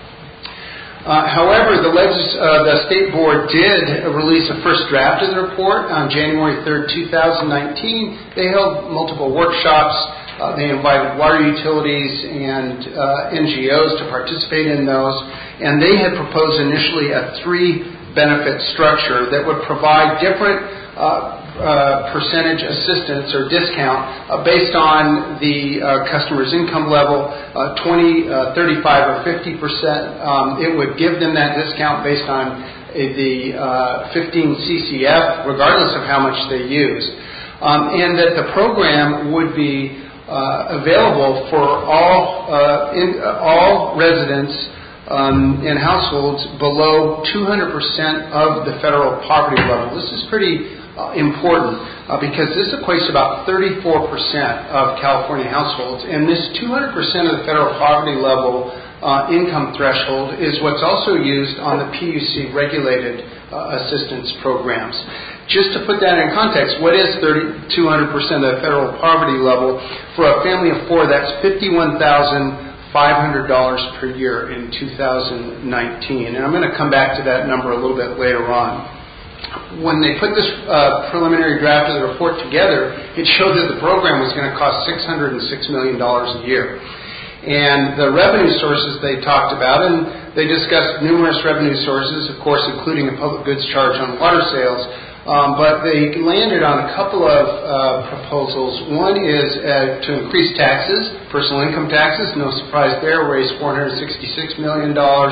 Uh, however, the, legis- uh, the State Board did release a first draft of the report on January third, two thousand nineteen. They held multiple workshops. Uh, they invited water utilities and uh, N G Os to participate in those, and they had proposed initially a three-benefit structure that would provide different uh, Uh, percentage assistance or discount uh, based on the uh, customer's income level, uh, twenty, uh, thirty-five, or fifty percent. Um, it would give them that discount based on uh, the uh, fifteen C C F, regardless of how much they use, um, and that the program would be uh, available for all uh, in, uh, all residents um, and households below two hundred percent of the federal poverty level. This is pretty Uh, important uh, because this equates to about thirty-four percent of California households, and this two hundred percent of the federal poverty level uh, income threshold is what's also used on the P U C regulated uh, assistance programs. Just to put that in context, what is two hundred percent of the federal poverty level? For a family of four, that's fifty-one thousand five hundred dollars per year in two thousand nineteen, and I'm going to come back to that number a little bit later on. When they put this uh, preliminary draft of the report together, it showed that the program was going to cost six hundred six million dollars a year. And the revenue sources they talked about, and they discussed numerous revenue sources, of course, including a public goods charge on water sales, um, but they landed on a couple of uh, proposals. One is uh, to increase taxes, personal income taxes, no surprise there, raise four hundred sixty-six million dollars.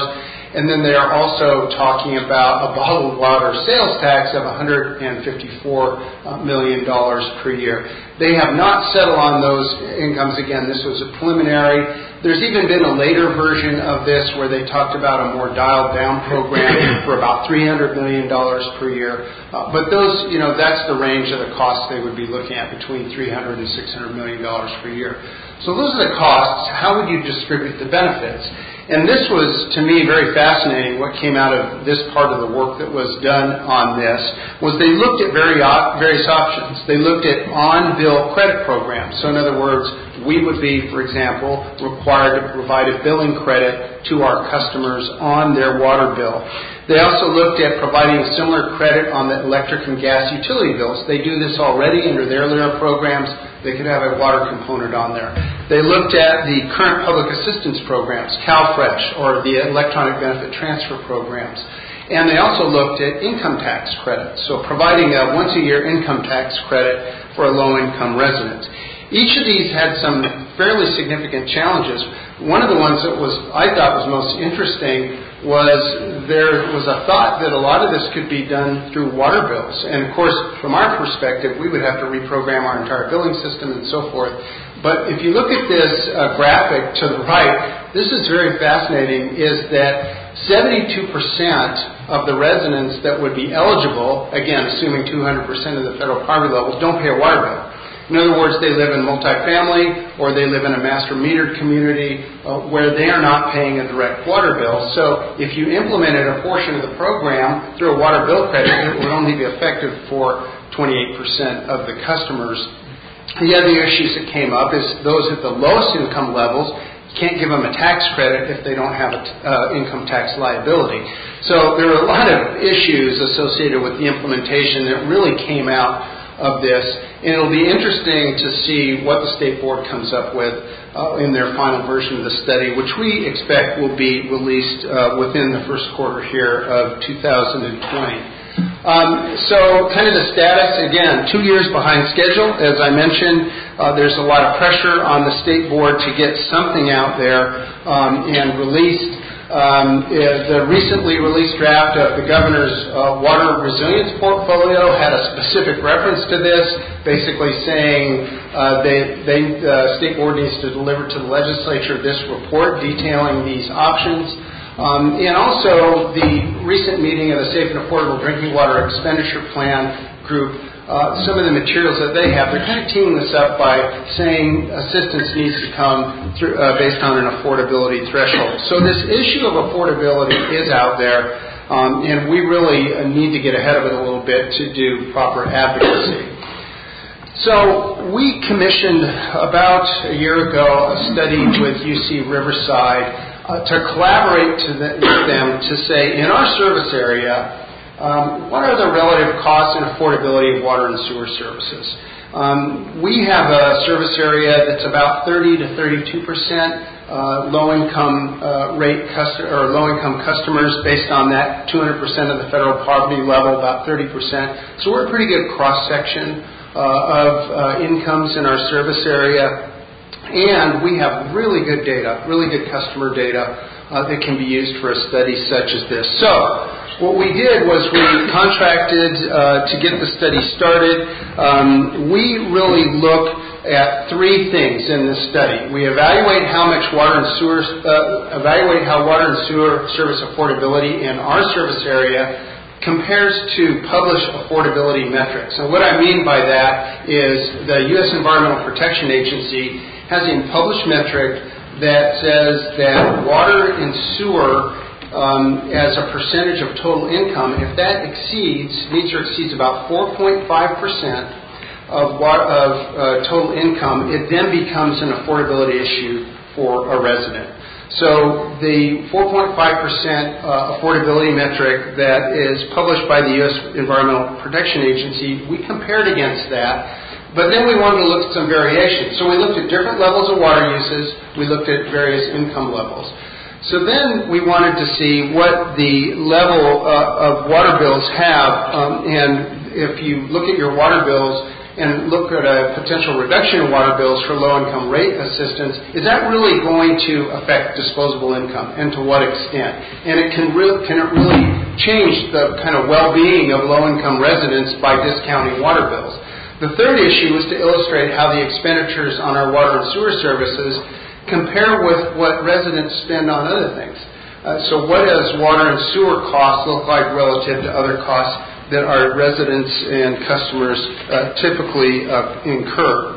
And then they are also talking about a bottled water sales tax of one hundred fifty-four million dollars per year. They have not settled on those incomes. Again, this was a preliminary. There's even been a later version of this where they talked about a more dialed-down program for about three hundred million dollars per year. Uh, but those, you know, that's the range of the costs they would be looking at, between three hundred and six hundred million dollars per year. So those are the costs. How would you distribute the benefits? And this was, to me, very fascinating. What came out of this part of the work that was done on this was they looked at very, various options. They looked at on-bill credit programs. So in other words, we would be, for example, required to provide a billing credit to our customers on their water bill. They also looked at providing a similar credit on the electric and gas utility bills. They do this already under their L I R A programs. They could have a water component on there. They looked at the current public assistance programs, CalFresh, or the electronic benefit transfer programs. And they also looked at income tax credits, so providing a once-a-year income tax credit for a low-income resident. Each of these had some fairly significant challenges. One of the ones that was I thought was most interesting was there was a thought that a lot of this could be done through water bills. And of course, from our perspective, we would have to reprogram our entire billing system and so forth. But if you look at this uh, graphic to the right, this is very fascinating, is that seventy-two percent of the residents that would be eligible, again, assuming two hundred percent of the federal poverty levels, don't pay a water bill. In other words, they live in multifamily or they live in a master metered community uh, where they are not paying a direct water bill. So if you implemented a portion of the program through a water bill credit, it would only be effective for twenty-eight percent of the customers. The other issues that came up is those at the lowest income levels can't give them a tax credit if they don't have an uh, income tax liability. So there are a lot of issues associated with the implementation that really came out of this, and it'll be interesting to see what the State Board comes up with uh, in their final version of the study, which we expect will be released uh, within the first quarter here of two thousand twenty. Um, so kind of the status, again, two years behind schedule. As I mentioned, uh, there's a lot of pressure on the State Board to get something out there um, and released. Um, the recently released draft of the governor's uh, water resilience portfolio had a specific reference to this, basically saying uh, they, they, the State Board needs to deliver to the legislature this report detailing these options. Um, and also the recent meeting of the Safe and Affordable Drinking Water Expenditure Plan group, uh, some of the materials that they have, they're kind of teeing this up by saying assistance needs to come through, uh, based on an affordability threshold. So this issue of affordability is out there, um, and we really uh, need to get ahead of it a little bit to do proper advocacy. So we commissioned about a year ago a study with U C Riverside uh, to collaborate to the, with them to say, in our service area, Um, what are the relative costs and affordability of water and sewer services? Um, we have a service area that's about thirty to thirty-two percent uh, low-income uh, rate cust- or low-income customers based on that two hundred percent of the federal poverty level, about thirty percent. So we're a pretty good cross-section uh, of uh, incomes in our service area. And we have really good data, really good customer data uh, that can be used for a study such as this. So what we did was we contracted uh, to get the study started. Um, we really look at three things in this study. We evaluate how much water and sewer, uh, evaluate how water and sewer service affordability in our service area compares to published affordability metrics. And what I mean by that is the U S Environmental Protection Agency has a published metric that says that water and sewer um, as a percentage of total income, if that exceeds, meets or exceeds about four point five percent of, wa- of uh, total income, it then becomes an affordability issue for a resident. So the four point five percent uh, affordability metric that is published by the U S Environmental Protection Agency, we compared against that. But then we wanted to look at some variations. So we looked at different levels of water uses. We looked at various income levels. So then we wanted to see what the level uh, of water bills have. Um, and if you look at your water bills, and look at a potential reduction in water bills for low-income rate assistance, is that really going to affect disposable income, and to what extent? And it can, re- can it really change the kind of well-being of low-income residents by discounting water bills? The third issue is to illustrate how the expenditures on our water and sewer services compare with what residents spend on other things. Uh, so what does water and sewer costs look like relative to other costs that our residents and customers uh, typically uh, incur?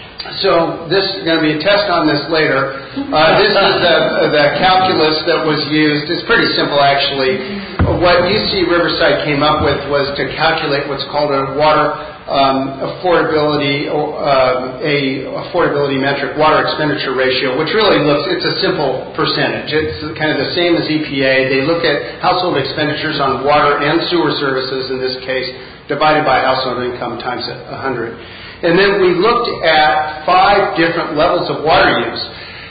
So this is going to be a test on this later. Uh, this is the, the calculus that was used. It's pretty simple, actually. What U C Riverside came up with was to calculate what's called a water um, affordability, uh, a affordability metric, water expenditure ratio, which really looks, it's a simple percentage. It's kind of the same as E P A. They look at household expenditures on water and sewer services, in this case, divided by household income times one hundred. And then we looked at five different levels of water use.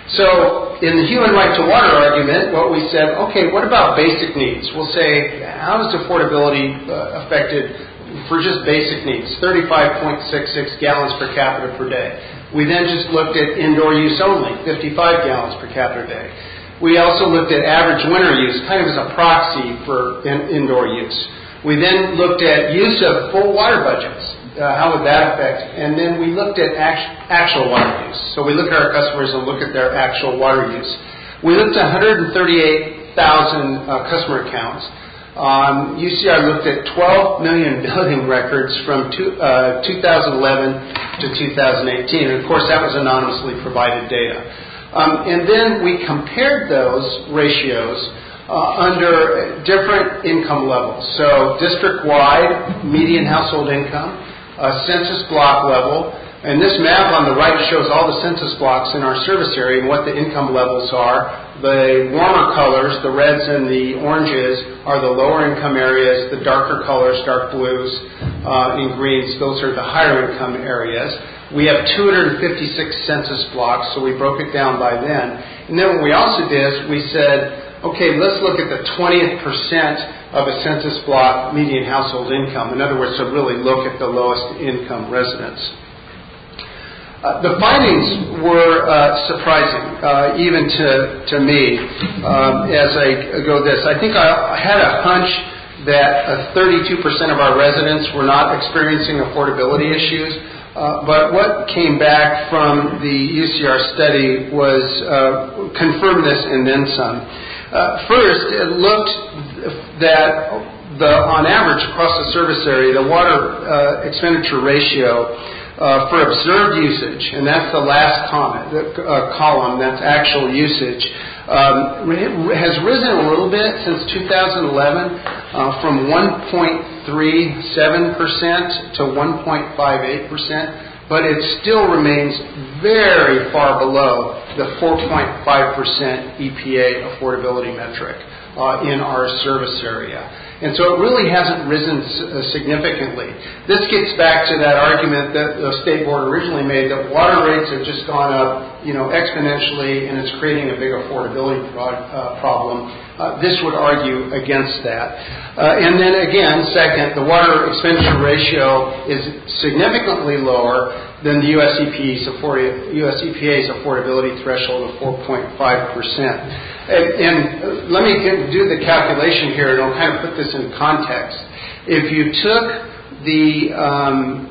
So in the human right to water argument, what we said, okay, what about basic needs? We'll say, how is affordability uh, affected for just basic needs? thirty-five point six six gallons per capita per day. We then just looked at indoor use only, fifty-five gallons per capita per day. We also looked at average winter use, kind of as a proxy for in- indoor use. We then looked at use of full water budgets. Uh, how would that affect? And then we looked at act- actual water use. So we look at our customers and look at their actual water use. We looked at one hundred thirty-eight thousand uh, customer accounts. Um, U C R looked at twelve million billing records from two, uh, two thousand eleven to two thousand eighteen. And of course, that was anonymously provided data. Um, and then we compared those ratios uh, under different income levels. So district-wide median household income, Uh, census block level, and this map on the right shows all the census blocks in our service area and what the income levels are. The warmer colors, the reds and the oranges, are the lower income areas. The darker colors, dark blues uh, and greens, those are the higher income areas. We have two hundred fifty-six census blocks, so we broke it down by then. And then what we also did is we said, okay, let's look at the twentieth percent of a census block median household income. In other words, to really look at the lowest income residents. Uh, the findings were uh, surprising, uh, even to, to me, um, as I go this. I think I had a hunch that uh, thirty-two percent of our residents were not experiencing affordability issues. Uh, but what came back from the U C R study was uh, confirmed this and then some. Uh, first, it looked that the, on average across the service area, the water uh, expenditure ratio uh, for observed usage, and that's the last comment, the, uh, column, that's actual usage, um, has risen a little bit since two thousand eleven uh, from one point three seven percent to one point five eight percent, but it still remains very far below the four point five percent E P A affordability metric uh, in our service area. And so it really hasn't risen significantly. This gets back to that argument that the State Board originally made, that water rates have just gone up, you know, exponentially, and it's creating a big affordability pro- uh, problem. Uh, this would argue against that. Uh, and then again, second, the water expenditure ratio is significantly lower than the U S E P A's, affordi- U S E P A's affordability threshold of four point five percent. And, and let me get, do the calculation here, and I'll kind of put this in context. If you took the um,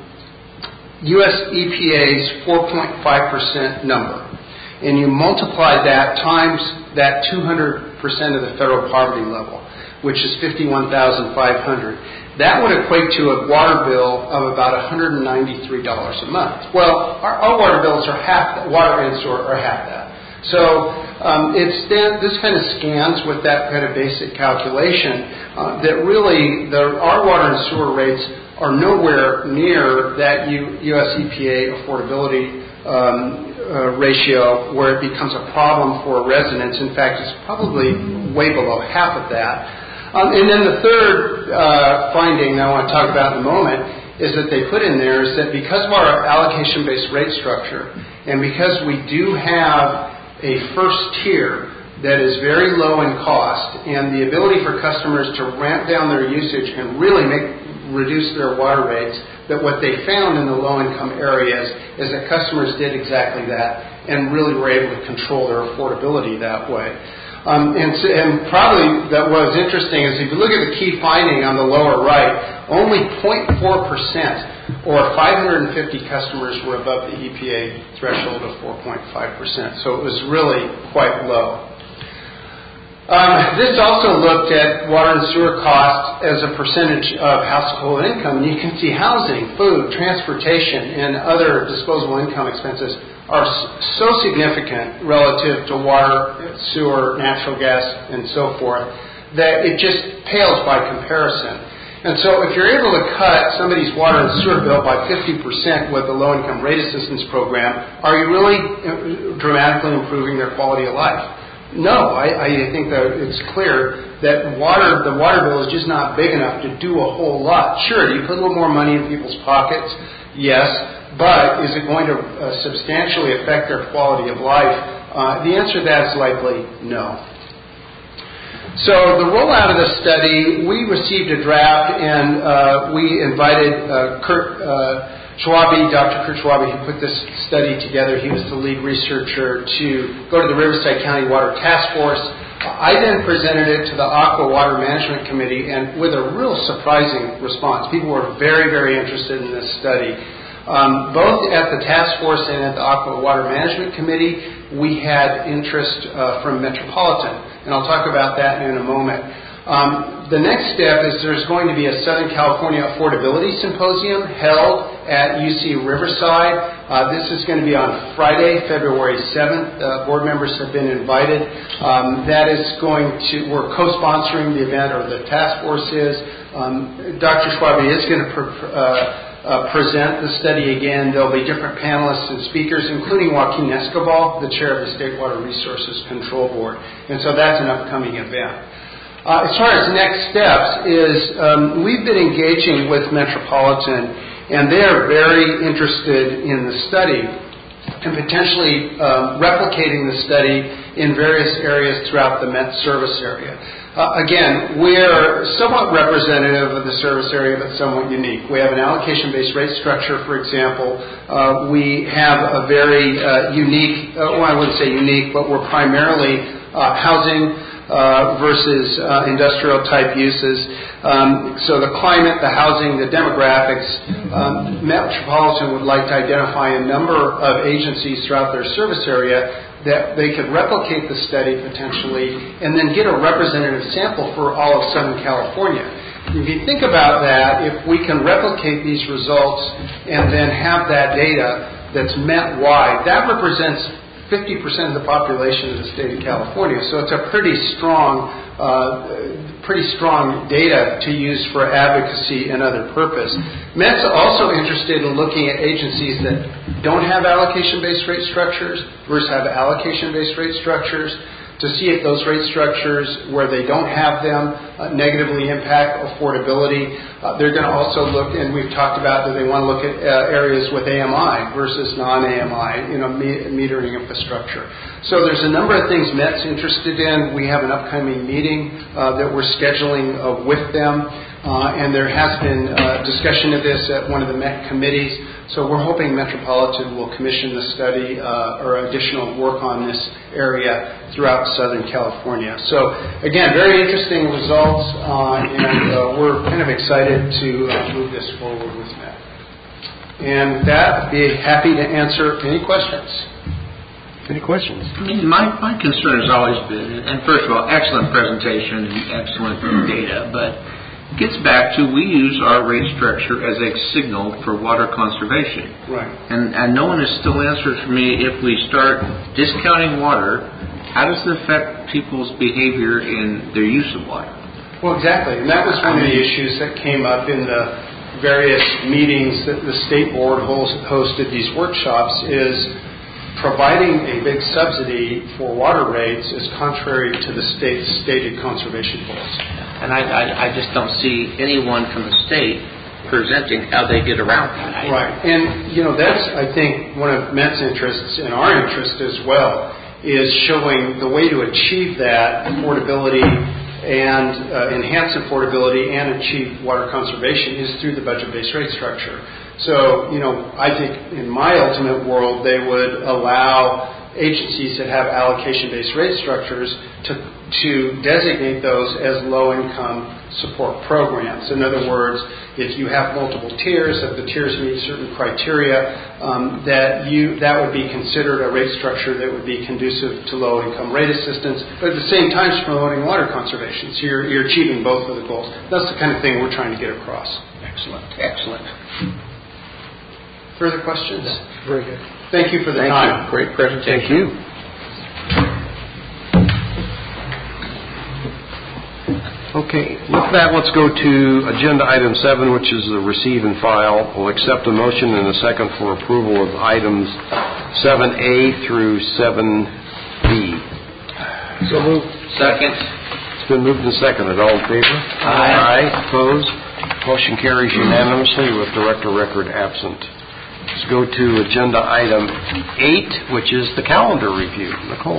U S E P A's four point five percent number and you multiply that times that two hundred percent of the federal poverty level, which is fifty-one thousand five hundred dollars, that would equate to a water bill of about one hundred ninety-three dollars a month. Well, our, our water bills are half that, water and sewer are half that. So um, it's stand, this kind of scans with that kind of basic calculation uh, that really the, our water and sewer rates are nowhere near that U, U.S. E P A affordability um, uh, ratio where it becomes a problem for residents. In fact, it's probably way below half of that. Um, and then the third uh, finding I want to talk about in a moment is that they put in there is that because of our allocation-based rate structure and because we do have a first tier that is very low in cost and the ability for customers to ramp down their usage and really make reduce their water rates, that what they found in the low-income areas is that customers did exactly that and really were able to control their affordability that way. Um, and, and probably that what was interesting is if you look at the key finding on the lower right, only zero point four percent or five hundred fifty customers were above the E P A threshold of four point five percent. So it was really quite low. Um, this also looked at water and sewer costs as a percentage of household income. And you can see housing, food, transportation, and other disposable income expenses are so significant relative to water, sewer, natural gas, and so forth, that it just pales by comparison. And so if you're able to cut somebody's water and sewer bill by fifty percent with the low-income rate assistance program, are you really dramatically improving their quality of life? No, I, I think that it's clear that water, the water bill is just not big enough to do a whole lot. Sure, do you put a little more money in people's pockets? Yes. But is it going to uh, substantially affect their quality of life? Uh, the answer to that is likely no. So the rollout of the study, we received a draft and uh, we invited uh, Kurt uh, Schwabe, Doctor Kurt Schwabe, who put this study together. He was the lead researcher to go to the Riverside County Water Task Force. I then presented it to the Aqua Water Management Committee, and with a real surprising response. People were very, very interested in this study. Um, both at the task force and at the Aqua Water Management Committee, we had interest uh, from Metropolitan, and I'll talk about that in a moment. Um, the next step is there's going to be a Southern California Affordability Symposium held at U C Riverside. Uh, this is going to be on Friday, February seventh. Uh, board members have been invited. Um, that is going to, we're co-sponsoring the event, or the task force is. Um, Doctor Schwabe is going to pr- uh, Uh, present the study again. There'll be different panelists and speakers, including Joaquin Escobar, the chair of the State Water Resources Control Board. And so that's an upcoming event. Uh, as far as next steps is, um, we've been engaging with Metropolitan, and they are very interested in the study and potentially um, replicating the study in various areas throughout the Met service area. Uh, again, we're somewhat representative of the service area, but somewhat unique. We have an allocation-based rate structure, for example. Uh, we have a very uh, unique, uh, well, I wouldn't say unique, but we're primarily uh, housing uh, versus uh, industrial-type uses. Um, so the climate, the housing, the demographics, um, Metropolitan would like to identify a number of agencies throughout their service area that they could replicate the study potentially and then get a representative sample for all of Southern California. If you think about that, if we can replicate these results and then have that data that's Met-wide, that represents fifty percent of the population of the state of California. So it's a pretty strong, uh, pretty strong data to use for advocacy and other purpose. Met's also interested in looking at agencies that don't have allocation-based rate structures versus have allocation-based rate structures to see if those rate structures, where they don't have them, uh, negatively impact affordability. Uh, they're going to also look, and we've talked about that they want to look at uh, areas with A M I versus non-A M I, you know, me- metering infrastructure. So there's a number of things Met's interested in. We have an upcoming meeting uh, that we're scheduling uh, with them, uh, and there has been uh, discussion of this at one of the Met committees. So we're hoping Metropolitan will commission the study uh, or additional work on this area throughout Southern California. So again, very interesting results, uh, and uh, we're kind of excited to uh, move this forward with Met. And with that, I'd be happy to answer any questions. Any questions? I mean, my, my concern has always been, and first of all, excellent presentation, excellent data, but it gets back to we use our rate structure as a signal for water conservation. Right. And, and no one has still answered for me, if we start discounting water, how does it affect people's behavior in their use of water? Well, exactly. And that was one of the issues that came up in the various meetings that the state board hosted, these workshops, is providing a big subsidy for water rates is contrary to the state's stated conservation goals. And I, I, I just don't see anyone from the state presenting how they get around that. Right. And, you know, that's, I think, one of Met's interests and our interest as well, is showing the way to achieve that affordability and uh, enhance affordability and achieve water conservation is through the budget-based rate structure. So, you know, I think in my ultimate world, they would allow agencies that have allocation-based rate structures to, to designate those as low-income support programs. In other words, if you have multiple tiers, if the tiers meet certain criteria, um, that you that would be considered a rate structure that would be conducive to low-income rate assistance, but at the same time it's promoting water conservation. So you're, you're achieving both of the goals. That's the kind of thing we're trying to get across. Excellent, excellent. Further questions? Very good. Thank you for the Thank time. You. Great presentation. Thank you. Okay, with that, let's go to agenda item seven, which is the receive and file. We'll accept a motion and a second for approval of items seven A through seven B. So moved. Second. It's been moved and seconded. All in favor? Aye. Aye. Opposed? Motion carries unanimously with Director Record absent. Let's go to agenda item eight, which is the calendar review. Nicole.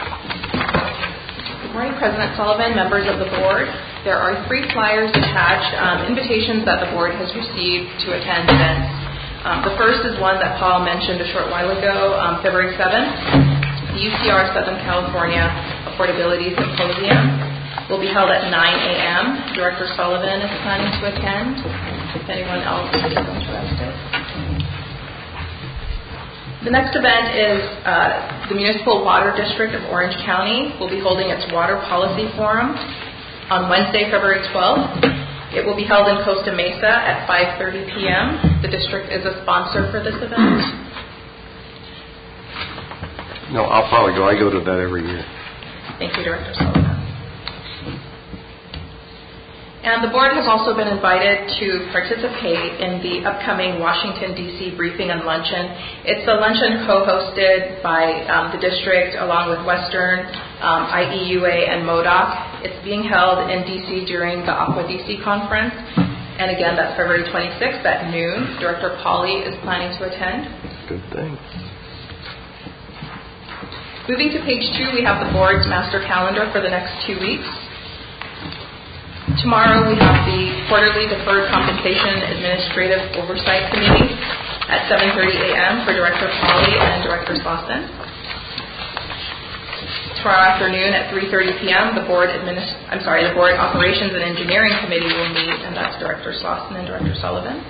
Good morning, President Sullivan, members of the board. There are three flyers attached, um, invitations that the board has received to attend events. Um, the first is one that Paul mentioned a short while ago, um, February seventh. The U C R Southern California Affordability Symposium will be held at nine a.m. Director Sullivan is planning to attend. If anyone else is interested. The next event is uh, the Municipal Water District of Orange County will be holding its Water Policy Forum on Wednesday, February twelfth. It will be held in Costa Mesa at five thirty p.m. The district is a sponsor for this event. No, I'll probably go. I go to that every year. Thank you, Director Sullivan. And the board has also been invited to participate in the upcoming Washington, D C briefing and luncheon. It's a luncheon co-hosted by um, the district along with Western, um, I E U A, and M O D O C. It's being held in D C during the Aqua D C conference. And again, that's February twenty-sixth at noon. Director Pauly is planning to attend. Good thing. Moving to page two, we have the board's master calendar for the next two weeks. Tomorrow we have the Quarterly Deferred Compensation Administrative Oversight Committee at seven thirty a.m. for Director Pauly and Director Slauson. Tomorrow afternoon at three thirty p.m. the board administ- I'm sorry, the Board Operations and Engineering Committee will meet, and that's Director Slauson and Director Sullivan.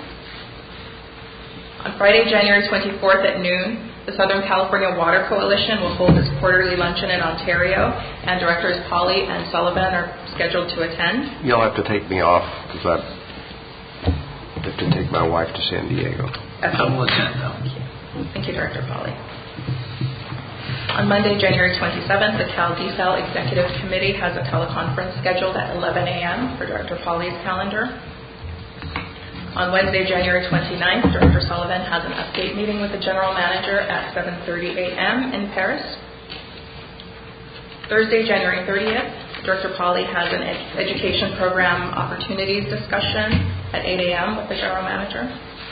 On Friday, January twenty-fourth at noon, the Southern California Water Coalition will hold its quarterly luncheon in Ontario, and Directors Pauly and Sullivan are scheduled to attend. You'll have to take me off because I have to take my wife to San Diego. I will attend, though. Thank you. Thank you, Director Pauly. On Monday, January twenty-seventh, the Cal D C E L Executive Committee has a teleconference scheduled at eleven a.m. for Director Pauly's calendar. On Wednesday, January twenty-ninth, Director Sullivan has an update meeting with the General Manager at seven thirty a.m. in Paris. Thursday, January thirtieth, Director Pauly has an ed- education program opportunities discussion at eight a.m. with the General Manager.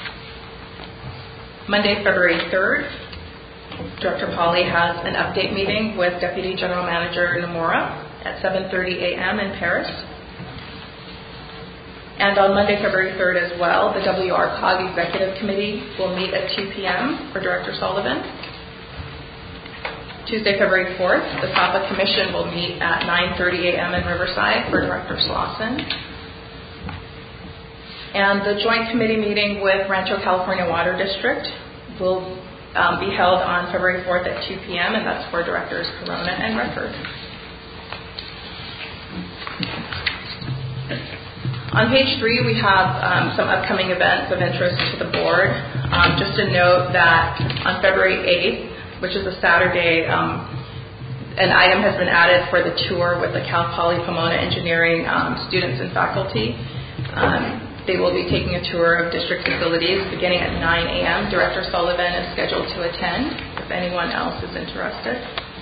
Monday, February third, Director Pauly has an update meeting with Deputy General Manager Nomura at seven thirty a.m. in Paris. And on Monday, February third as well, the W R C O G Executive Committee will meet at two p.m. for Director Sullivan. Tuesday, February fourth, the S A P A Commission will meet at nine thirty a.m. in Riverside for Director Slauson. And the joint committee meeting with Rancho California Water District will um, be held on February fourth at two p.m. and that's for Directors Corona and Redford. On page three, we have um, some upcoming events of interest to the board. Um, just to note that on February eighth, which is a Saturday, um, an item has been added for the tour with the Cal Poly Pomona Engineering um, students and faculty. Um, they will be taking a tour of district facilities beginning at nine a.m. Director Sullivan is scheduled to attend if anyone else is interested.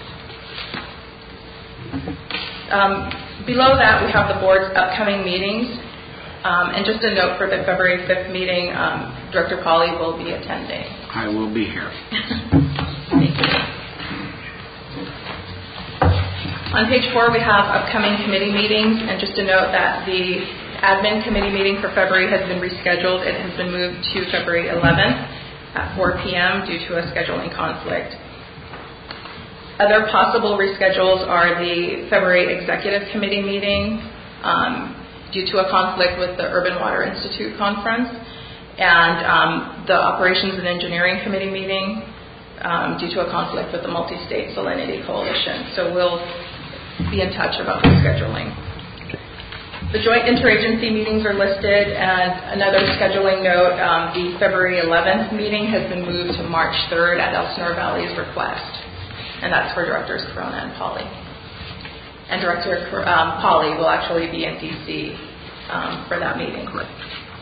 Um, below that, we have the board's upcoming meetings. Um, and just a note for the February fifth meeting, um, Director Pauly will be attending. I will be here. Thank you. On page four, we have upcoming committee meetings, and just to note that the admin committee meeting for February has been rescheduled. It has been moved to February eleventh at four p.m. due to a scheduling conflict. Other possible reschedules are the February executive committee meeting um, due to a conflict with the Urban Water Institute conference, and um, the operations and engineering committee meeting um, due to a conflict with the Multi-State Salinity Coalition. So we'll be in touch about the scheduling. The joint interagency meetings are listed, and another scheduling note, um, the February eleventh meeting has been moved to March third at Elsinore Valley's request, and that's for Directors Corona and Polly. And Director um, Polly will actually be in D C um, for that meeting. Correct.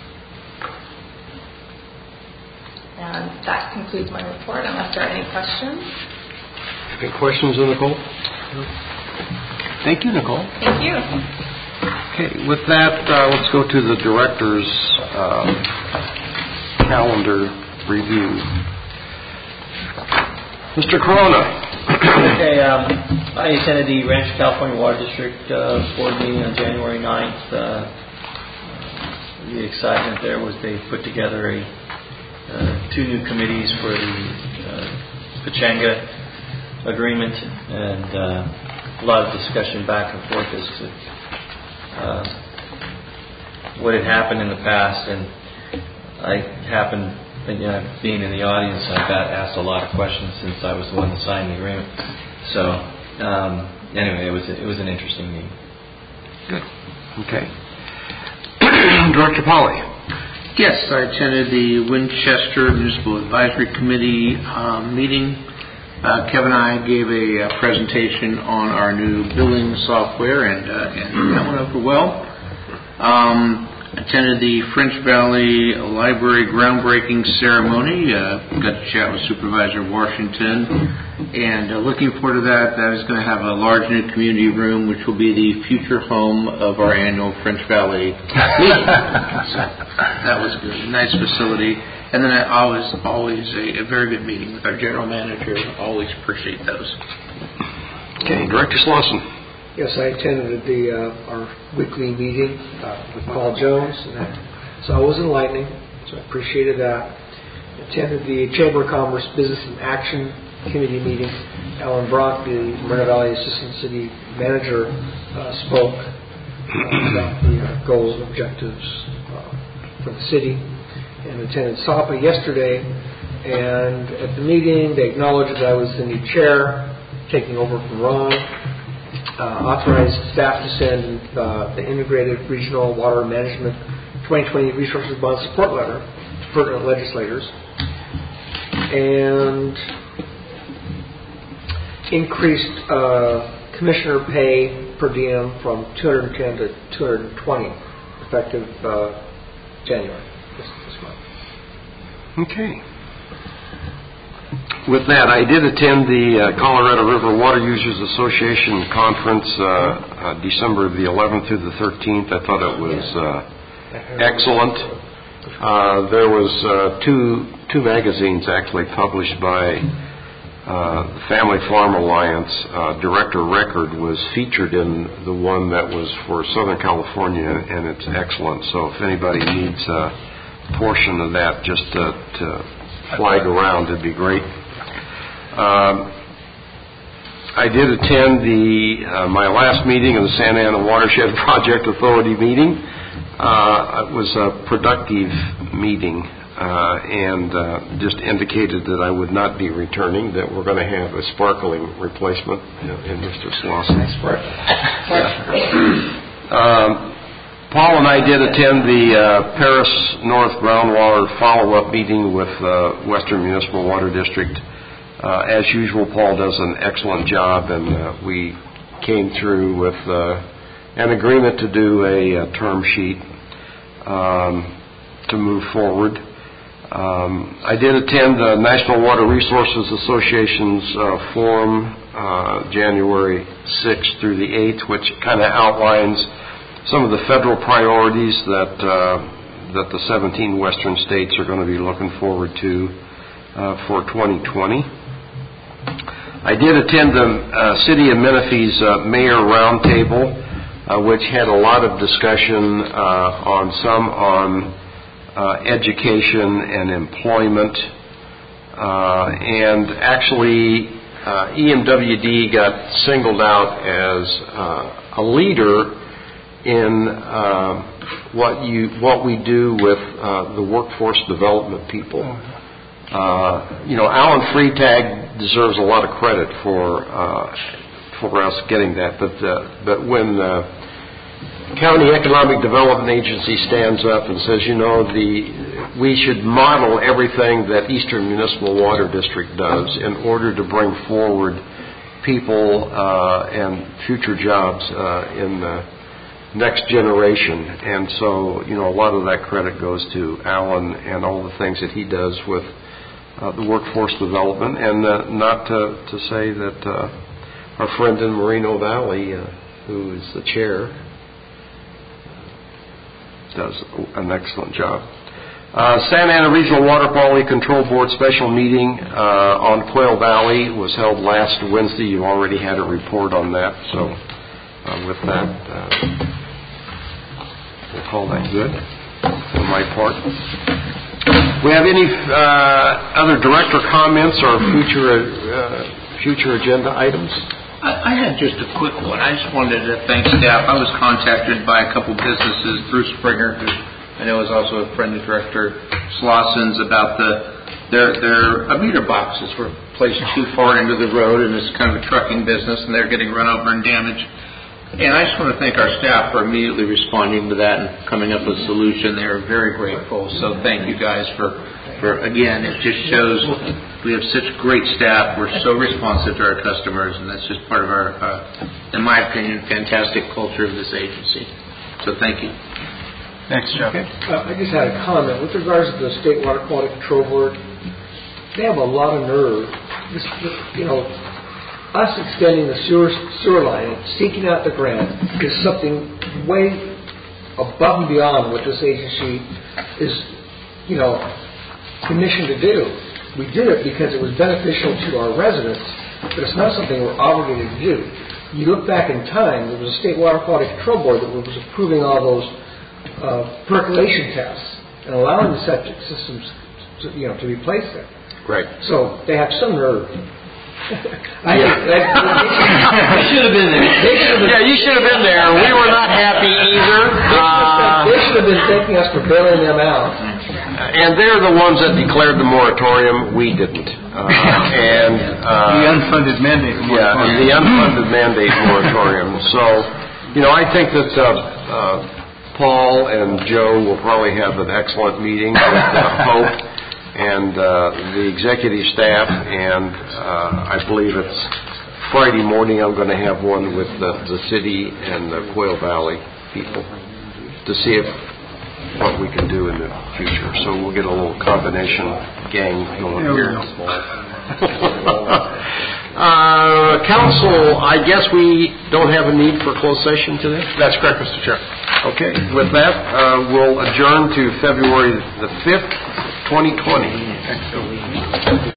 And that concludes my report, unless there are any questions. Any questions, Nicole? No. Thank you, Nicole. Thank you. Okay, with that, uh, let's go to the Director's uh, calendar review. Mister Corona. Okay, um, I attended the Rancho California Water District uh, board meeting on January ninth. Uh, the excitement there was they put together a uh, two new committees for the uh, Pechanga agreement, and uh, a lot of discussion back and forth as to uh, what had happened in the past. And I happened, you know, being in the audience, I got asked a lot of questions since I was the one that signed the agreement. So um, anyway, it was it was an interesting meeting. Good. Okay. Director Polly. Yes, I attended the Winchester Municipal Advisory Committee um, meeting. Uh, Kevin and I gave a, a presentation on our new billing software, and, uh, and that went over well. Um, attended the French Valley Library groundbreaking ceremony. Uh, got to chat with Supervisor Washington, and uh, looking forward to that. That is going to have a large new community room, which will be the future home of our annual French Valley meeting. So that was good. A nice facility. And then I always, always a, a very good meeting with our general manager. Always appreciate those. Okay, Director Slauson. Yes, I attended the uh, our weekly meeting uh, with Paul Jones, and that, so it was enlightening. So I appreciated that. Attended the Chamber of Commerce Business and Action Committee meeting. Alan Brock, the Moreno Valley Assistant City Manager, uh, spoke uh, about the uh, goals and objectives uh, for the city. And attended S A P A yesterday, and at the meeting they acknowledged that I was the new chair, taking over from Ron, uh, authorized staff to send uh, the Integrated Regional Water Management twenty twenty Resources Bond Support Letter to pertinent legislators, and increased uh, commissioner pay per diem from two hundred ten to two hundred twenty effective uh, January. Okay. With that, I did attend the uh, Colorado River Water Users Association conference uh, uh, December the eleventh through the thirteenth. I thought it was uh, excellent. Uh, there was uh, two two magazines actually published by uh, the Family Farm Alliance. Uh, Director Record was featured in the one that was for Southern California, and it's excellent. So if anybody needs uh, portion of that just to, to flag around, it'd be great. Um, I did attend the uh, my last meeting of the Santa Ana Watershed Project Authority meeting. Uh, it was a productive meeting, uh, and uh, just indicated that I would not be returning, that we're going to have a sparkling replacement in Mister Slauson. Yeah. um, Paul and I did attend the uh, Paris North Groundwater follow-up meeting with uh, Western Municipal Water District. Uh, as usual, Paul does an excellent job, and uh, we came through with uh, an agreement to do a, a term sheet um, to move forward. Um, I did attend the National Water Resources Association's uh, forum uh, January sixth through the eighth, which kind of outlines some of the federal priorities that uh, that the seventeen western states are going to be looking forward to uh, for twenty twenty. I did attend the uh, City of Menifee's uh, Mayor Roundtable, uh, which had a lot of discussion uh, on some on uh, education and employment. Uh, and actually, uh, E M W D got singled out as uh, a leader in uh, what you what we do with uh, the workforce development people. Uh, you know, Alan Freitag deserves a lot of credit for uh, for us getting that, but uh, but when the County Economic Development Agency stands up and says, you know, the we should model everything that Eastern Municipal Water District does in order to bring forward people uh, and future jobs uh, in the next generation. And so, you know, a lot of that credit goes to Alan and all the things that he does with uh, the workforce development. And uh, not to, to say that uh, our friend in Moreno Valley, uh, who is the chair, does an excellent job. Uh, Santa Ana Regional Water Quality Control Board special meeting uh, on Quail Valley was held last Wednesday. You already had a report on that. So uh, with that, uh, we'll call that good for my part. We have any uh, other director comments or future uh, future agenda items? I had just a quick one. I just wanted to thank staff. I was contacted by a couple businesses, Bruce Springer, who I know is also a friend of Director Slosson's, about the their their uh, meter boxes were placed too far into the road, and it's kind of a trucking business, and they're getting run over and damaged. And I just want to thank our staff for immediately responding to that and coming up with a solution. They are very grateful. So thank you guys for, for again, it just shows we have such great staff. We're so responsive to our customers, and that's just part of our, uh, in my opinion, fantastic culture of this agency. So thank you. Thanks, Jeff. Okay. Uh, I just had a comment with regards to the State Water Quality Control Board. They have a lot of nerve. This, this, you know, us extending the sewer sewer line and seeking out the grant is something way above and beyond what this agency is, you know, commissioned to do. We did it because it was beneficial to our residents, but it's not something we're obligated to do. You look back in time, there was a State Water Quality Control Board that was approving all those uh, percolation tests and allowing the septic systems to, you know, to be placed there. Right. So they have some nerve. I yeah. think that, they should have been there. They should have been, yeah, you should have been there. We were not happy either. They, uh, they should have been thanking us for bailing them out. And they're the ones that declared the moratorium. We didn't. Uh, and uh, the unfunded mandate moratorium. Yeah, the unfunded mandate moratorium. So, you know, I think that uh, uh, Paul and Joe will probably have an excellent meeting with uh, Hope and uh, the executive staff, and uh, I believe it's Friday morning I'm going to have one with the, the city and the Quail Valley people to see if what we can do in the future. So we'll get a little combination gang going here. uh, council, I guess we don't have a need for closed session today? That's correct, Mister Chair. Okay, with that, uh, we'll adjourn to February the fifth, twenty twenty.